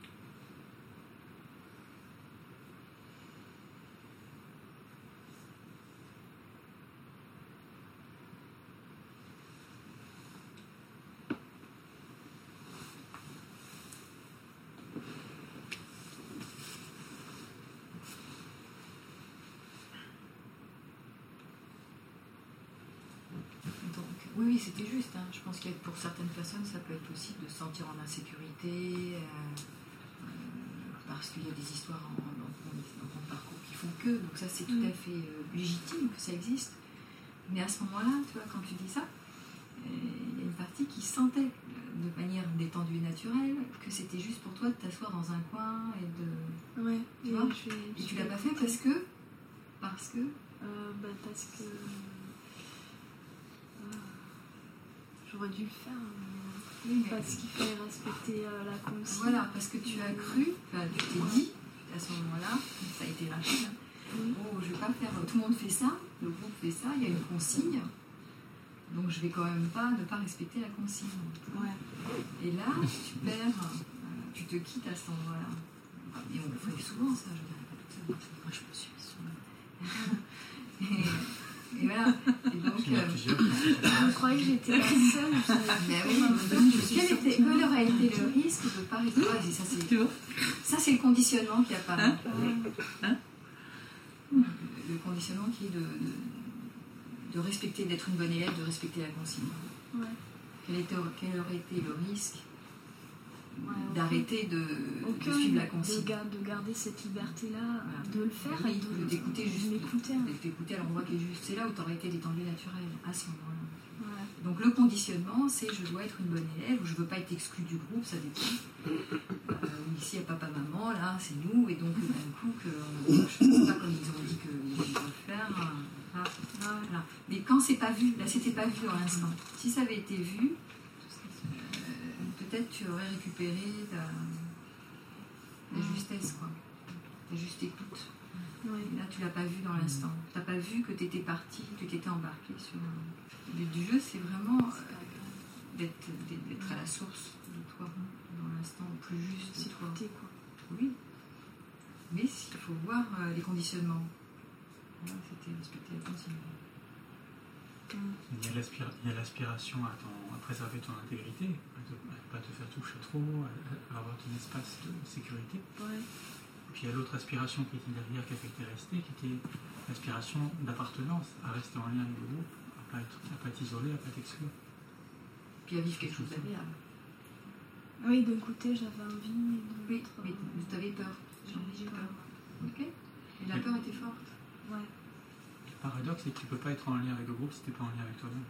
Donc, oui, oui, c'était juste. hein. Je pense que pour certaines personnes, ça peut être possible de se sentir en insécurité, euh, euh, parce qu'il y a des histoires en- dans, ton, dans ton parcours qui font que. Donc ça, c'est tout Mm. à fait euh, légitime que ça existe. Mais à ce moment-là, tu vois, quand tu dis ça, euh, il y a une partie qui sentait euh, de manière détendue et naturelle que c'était juste pour toi de t'asseoir dans un coin et de... Ouais, Tu et vois je vais- Et je tu vais l'as pas fait écouter. parce que... Parce que... Euh, bah, parce que. euh, J'aurais dû le faire. mais Oui, mais- Parce qu'il fallait respecter euh, la consigne. Voilà, parce que tu as cru, enfin, tu t'es dit, à ce moment-là, ça a été rapide, hein, Oui. oh, je vais pas faire, tout le monde fait ça, le groupe fait ça, il y a une consigne, donc je vais quand même pas ne pas respecter la consigne. Ouais. Et là, tu perds, euh, tu te quittes à cet endroit-là. Et on le fait souvent, ça, je dirais pas tout ça. Moi, je me suis mise sur et, et voilà. Et donc, Il y en a euh, plusieurs. Je croyais que j'étais la seule. je- mais oui, Donc, je suis quel, était, sortie. quel aurait été le risque de ne pas rester ah, ça, c'est, Tu vois? ça, c'est le conditionnement qui apparaît. Hein Hein le, le conditionnement qui est de, de, de respecter, d'être une bonne élève, de respecter la consigne. Ouais. Quel, était, quel aurait été le risque Ouais, ok. d'arrêter de, Aucun, de suivre la de, consigne? ga- de garder cette liberté-là, Voilà. de le faire Oui, et de, de t'écouter juste. de m'écouter. hein. De t'écouter à l'endroit qui est juste. C'est là où tu aurais été détendu naturel, à ce moment-là. Ouais. Donc le conditionnement, c'est je dois être une bonne élève, ou je veux pas être exclu du groupe, ça dépend. Euh, ici, il y a papa, maman, là, c'est nous, et donc d'un coup, que, je ne sais pas comme ils ont dit qu'ils doivent faire. euh, là, voilà. Mais quand c'est pas vu, là, c'était pas vu dans l'instant. Si ça avait été vu, euh, peut-être tu aurais récupéré ta, la justesse, quoi. Ta juste écoute. Ouais. Et là, tu l'as pas vu dans l'instant. Tu n'as pas vu que tu étais parti, que tu étais embarqué sur. Le but du jeu, c'est vraiment euh, d'être, d'être à la source de toi, dans l'instant au plus juste de toi. S'écouter, quoi. Oui. Mais il faut voir euh, les conditionnements. Voilà, c'était respecter la consigne. Il y a l'aspira- il y a l'aspiration à, ton- à préserver ton intégrité, à ne pas te faire toucher trop, à, à avoir ton espace de sécurité. Ouais. Et puis il y a l'autre aspiration qui était derrière, qui avait été restée, qui était l'aspiration d'appartenance, à rester en lien avec le groupe, à ne pas, être- à pas t'isoler, à ne pas t'exclure. Puis à vivre quelque chose d'agréable. Oui, d'un côté, j'avais envie, et de Oui, l'autre, mais euh, tu avais peur. J'ai envie, j'ai peur. Ok. Et la Oui. peur était forte. Ouais. Le paradoxe, c'est que tu ne peux pas être en lien avec le groupe si tu n'es pas en lien avec toi-même.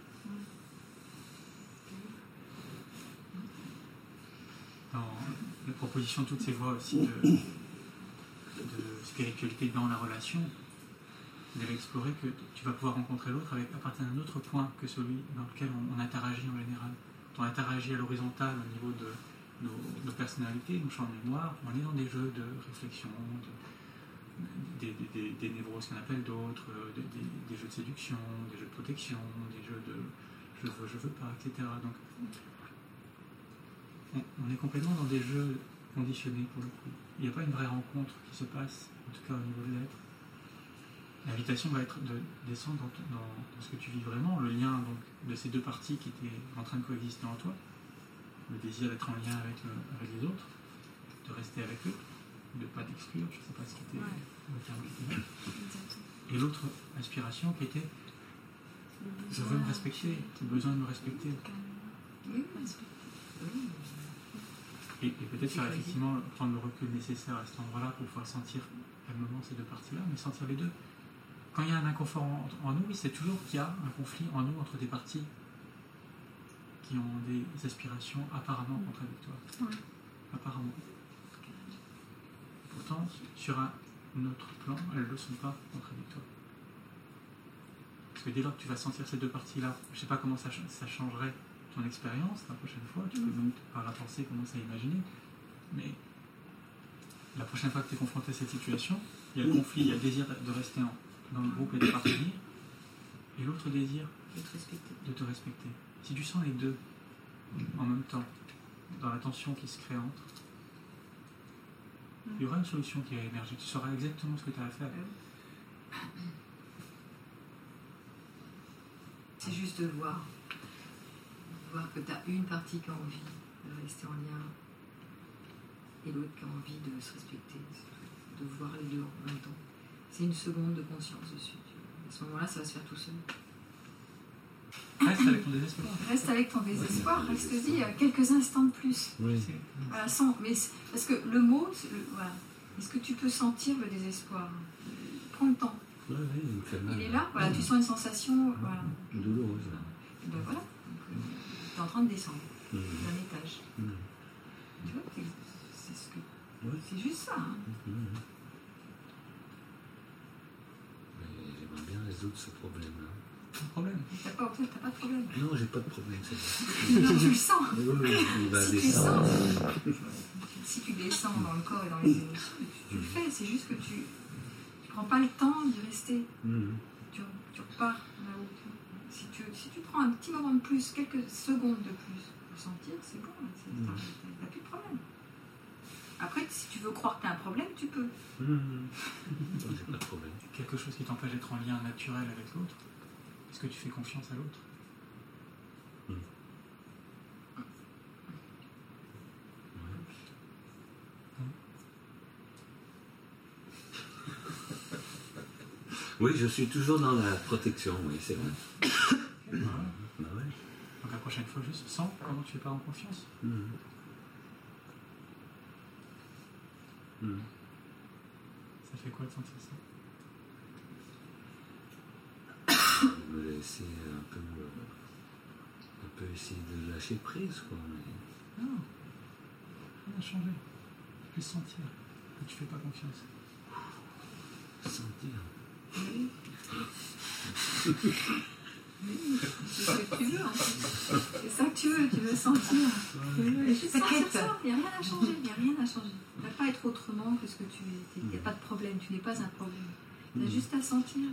Dans la proposition de toutes ces voies aussi de, de spiritualité dans la relation, vous allez explorer que tu vas pouvoir rencontrer l'autre avec, à partir d'un autre point que celui dans lequel on, on interagit en général. Quand on interagit à l'horizontale au niveau de nos, nos personnalités, nos champs de mémoire, on est dans des jeux de réflexion, de, des, des, des névroses qu'on appelle d'autres, euh, des, des, des jeux de séduction, des jeux de protection, des jeux de je veux, je veux pas, et cetera. Donc, on, on est complètement dans des jeux conditionnés pour le coup. Il n'y a pas une vraie rencontre qui se passe, en tout cas au niveau de l'être. L'invitation va être de descendre dans, dans, dans ce que tu vis vraiment, le lien donc, de ces deux parties qui étaient en train de coexister en toi, le désir d'être en lien avec, le, avec les autres, de rester avec eux, de ne pas t'exclure, je ne sais pas ce qui était Ouais. le terme qui était là. Et l'autre aspiration qui était je veux me respecter, j'ai besoin de me respecter. Oui, respecter. Oui. Et, et peut-être faire effectivement prendre le recul nécessaire à cet endroit-là pour pouvoir sentir calmement ces deux parties-là, mais sentir les deux. Quand il y a un inconfort en, en nous, oui, c'est toujours qu'il y a un conflit en nous entre des parties qui ont des aspirations apparemment contradictoires. Ouais. Apparemment. Pourtant, sur un autre plan, elles ne le sont pas contradictoires. Parce que dès lors que tu vas sentir ces deux parties-là, je ne sais pas comment ça, ça changerait ton expérience la prochaine fois, tu peux même par la pensée commencer à imaginer, mais la prochaine fois que tu es confronté à cette situation, il y a le conflit, il y a le désir de rester en, dans le groupe et de parvenir, et l'autre désir De te respecter. de te respecter. Si tu sens les deux en même temps, dans la tension qui se crée entre, il y aura une solution qui va émerger, tu sauras exactement ce que tu as à faire. C'est juste de voir. Voir que tu as une partie qui a envie de rester en lien et l'autre qui a envie de se respecter, de voir les deux en même temps. C'est une seconde de conscience dessus. Tu vois. À ce moment-là, ça va se faire tout seul. Reste avec ton désespoir. Reste avec ton désespoir, reste-y quelques instants de plus. Oui. C'est- Voilà, sans, mais c'est- parce que le mot, c'est le- voilà. Est-ce que tu peux sentir le désespoir? Prends le temps. Oui, oui, il me fait mal. Il est là, voilà, tu sens une sensation, voilà. Douloureuse. Et ben voilà, tu es en train de descendre Mmh. d'un étage. Mmh. Tu vois, c'est c'est ce que, Oui. c'est juste ça. Hein. Mmh. Mais j'aimerais bien résoudre ce problème-là. Pas de problème. T'as pas, t'as pas de problème. Non, j'ai pas de problème, c'est vrai. Non, tu le sens. Oui, oui, il va Si tu descendre. sens, si tu descends dans le corps et dans les émotions, tu, tu le fais. C'est juste que tu tu prends pas le temps d'y rester. Mmh. Tu, tu repars là-haut. tu vois. Si tu, si tu prends un petit moment de plus, quelques secondes de plus pour sentir, c'est bon. Il n'y a plus de problème. Après, si tu veux croire que tu as un problème, tu peux. Mmh. Non, j'ai pas de problème. Quelque chose qui t'empêche d'être en lien naturel avec l'autre. Est-ce que tu fais confiance à l'autre? Mmh. Oui, je suis toujours dans la protection, oui, c'est vrai. Voilà. Bah ouais. Donc la prochaine fois, juste sens comment tu es pas en confiance. Mmh. Mmh. Ça fait quoi de sentir ça? Me laisser un peu, euh, un peu essayer de lâcher prise, quoi. Mais... Non, rien n'a changé. Juste sentir que tu fais pas confiance. Sentir. Oui. C'est ce que tu veux, en fait. C'est ça que tu veux, tu veux sentir. Tu veux juste sentir ça. Il n'y a rien à changer. Il n'y a rien à changer. Tu ne vas pas être autrement que ce que tu es. Il n'y a pas de problème. Tu n'es pas un problème. Tu as juste à sentir.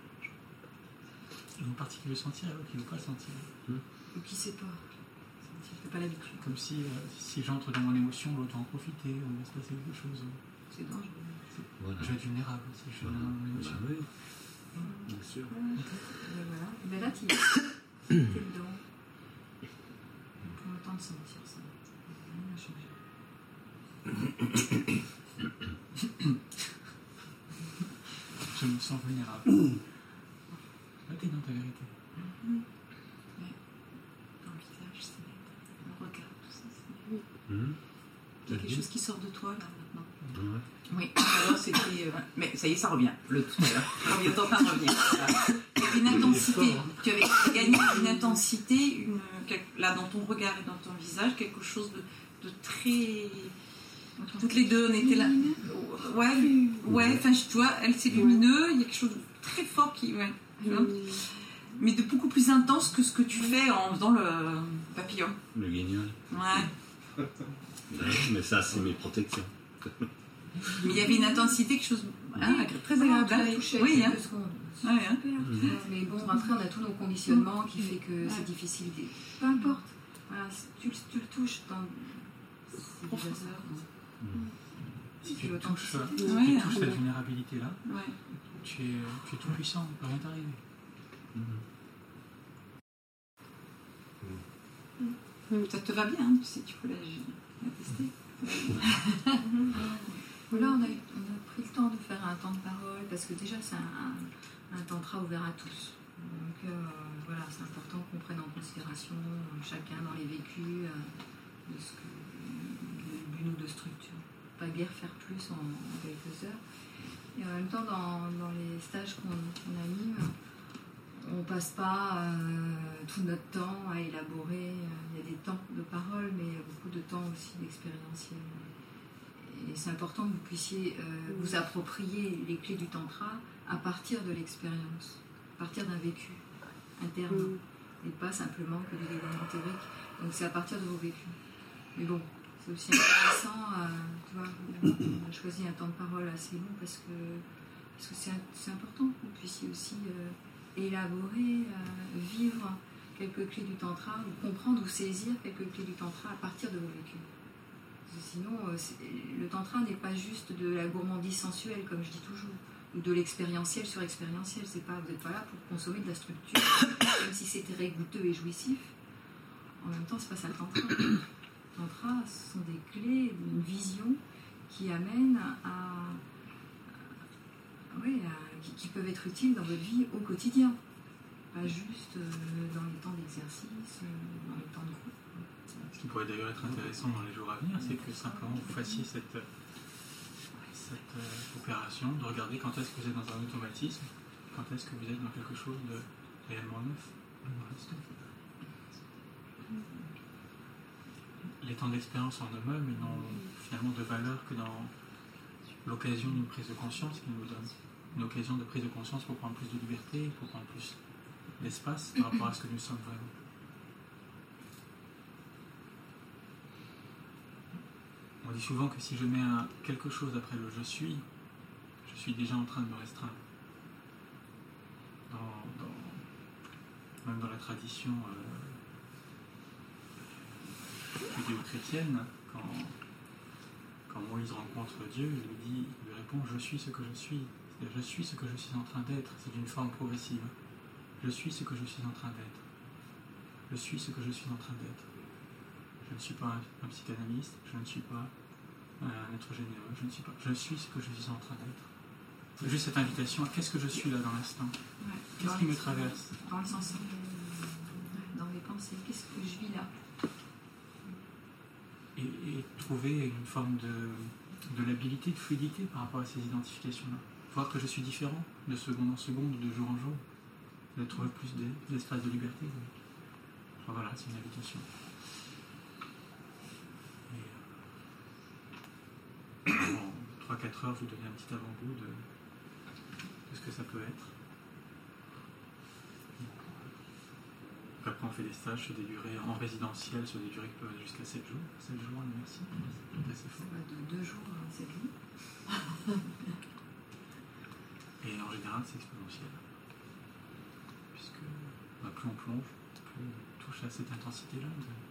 Une partie qui veut sentir et l'autre qui ne veut pas sentir. Ou qui ne sait pas. Sentir. Tu n'as pas l'habitude. Comme si, euh, si j'entre dans mon émotion, l'autre va en profiter, ou il va se passer quelque chose. C'est dangereux. Voilà. Je vais être vulnérable aussi, je suis Voilà. dans mon Bah émotion. oui, bien sûr. Et voilà. Et bien là, tu es. Tu es dedans. Prends le temps de sentir ça. Il n'y a rien à changer. Je me sens vulnérable. Là, t'es dans ta vérité. Dans le visage, c'est net. Le regard, tout ça, c'est Mmh. Il y a quelque chose qui sort de toi là maintenant. Ouais. Oui, alors c'était. euh, mais ça y est, ça revient. Le tout à l'heure. Il est en train de revenir. Voilà. Il y avait une intensité. Tu avais gagné une intensité, une, là dans ton regard et dans ton visage, quelque chose de, de très. Toutes les deux, on était là. Ouais, ouais. Enfin, tu vois, elle c'est lumineux. Il y a quelque chose de très fort qui. Ouais. Mais de beaucoup plus intense que ce que tu fais en faisant le papillon. Le guignol. Ouais. Ouais, mais ça, c'est mes protections. Mais il y avait une intensité, quelque chose hein, très Voilà, agréable. tu l'as touché Oui, quelques hein. secondes. Ouais, hein. Super. Mais bon, après, on a tous nos conditionnements qui fait que c'est difficile. de- Peu importe. Voilà, si tu, le- tu le touches dans. C'est déjà ça. Si C'est tu touches, l'authenticité. si Ouais, tu hein. touches cette vulnérabilité-là, Ouais. tu es, tu es tout puissant, il ne peut rien t'arriver. Ça te va bien, hein, tu sais, tu peux la, la tester. Voilà, on a, eu- on a pris le temps de faire un temps de parole parce que déjà, c'est un, un, un tantra ouvert à tous. Donc euh, voilà, c'est important qu'on prenne en considération euh, chacun dans les vécus euh, de ce que, de- d'une ou deux structures. Pas guère faire plus en, en quelques heures. Et en même temps, dans, dans les stages qu'on qu'on anime, on passe pas euh, tout notre temps à élaborer. Il y a des temps de parole, mais il y a beaucoup de temps aussi d'expérientiel. Et c'est important que vous puissiez euh, vous approprier les clés du tantra à partir de l'expérience, à partir d'un vécu interne, et pas simplement que des éléments théoriques. Donc c'est à partir de vos vécus. Mais bon, c'est aussi intéressant, euh, tu vois, on a choisi un temps de parole assez long parce que parce que c'est c'est important que vous puissiez aussi euh, élaborer, euh, vivre quelques clés du tantra, ou comprendre ou saisir quelques clés du tantra à partir de vos vécus. Parce que sinon, euh, c'est- le tantra n'est pas juste de la gourmandise sensuelle, comme je dis toujours, ou de l'expérientiel sur expérientiel. C'est pas, vous n'êtes pas là pour consommer de la structure, même si c'était régouteux et jouissif. En même temps, c'est pas ça le tantra. Le tantra, ce sont des clés, une vision qui amène à, à- oui, à- qui, qui peuvent être utiles dans votre vie au quotidien, pas juste euh, dans les temps d'exercice, euh, dans les temps de groupe. Ce qui pourrait d'ailleurs être intéressant dans les jours à venir, c'est que simplement vous fassiez cette, cette euh, opération de regarder quand est-ce que vous êtes dans un automatisme, quand est-ce que vous êtes dans quelque chose de réellement neuf. Les temps d'expérience en eux-mêmes, ils n'ont finalement de valeur que dans l'occasion d'une prise de conscience qu'ils nous donnent. Une occasion de prise de conscience pour prendre plus de liberté, pour prendre plus d'espace par rapport à ce que nous sommes vraiment. On dit souvent que si je mets un, quelque chose après le je suis, je suis déjà en train de me restreindre. Dans, dans, même dans la tradition euh, judéo-chrétienne, quand, quand Moïse rencontre Dieu, il lui dit, il lui répond je suis ce que je suis. C'est-à-dire, je suis ce que je suis en train d'être. C'est une forme progressive. Je suis ce que je suis en train d'être. Je suis ce que je suis en train d'être. Je ne suis pas un, un psychanalyste, je ne suis pas un être généreux, je ne suis pas. Je suis ce que je suis en train d'être. C'est juste cette invitation à qu'est-ce que je suis là dans l'instant. Ouais. Qu'est-ce Dans qui les- me traverse? Dans le sens euh, dans mes pensées, qu'est-ce que je vis là? Et, et trouver une forme de, de labilité, de fluidité par rapport à ces identifications-là. Voir que je suis différent de seconde en seconde, de jour en jour. De trouver plus d'e- d'espace de liberté. Enfin, voilà, c'est une invitation. Et, euh, en trois à quatre heures, je vous donner un petit avant-goût de, de ce que ça peut être. Donc après, on fait des stages sur des durées en résidentiel, sur des durées qui peuvent aller jusqu'à sept jours. sept jours à l'université, c'est assez fort. Ça va de deux jours à sept jours. Et en général, c'est exponentiel. Puisque bah, plus on plonge, plus on touche à cette intensité-là de,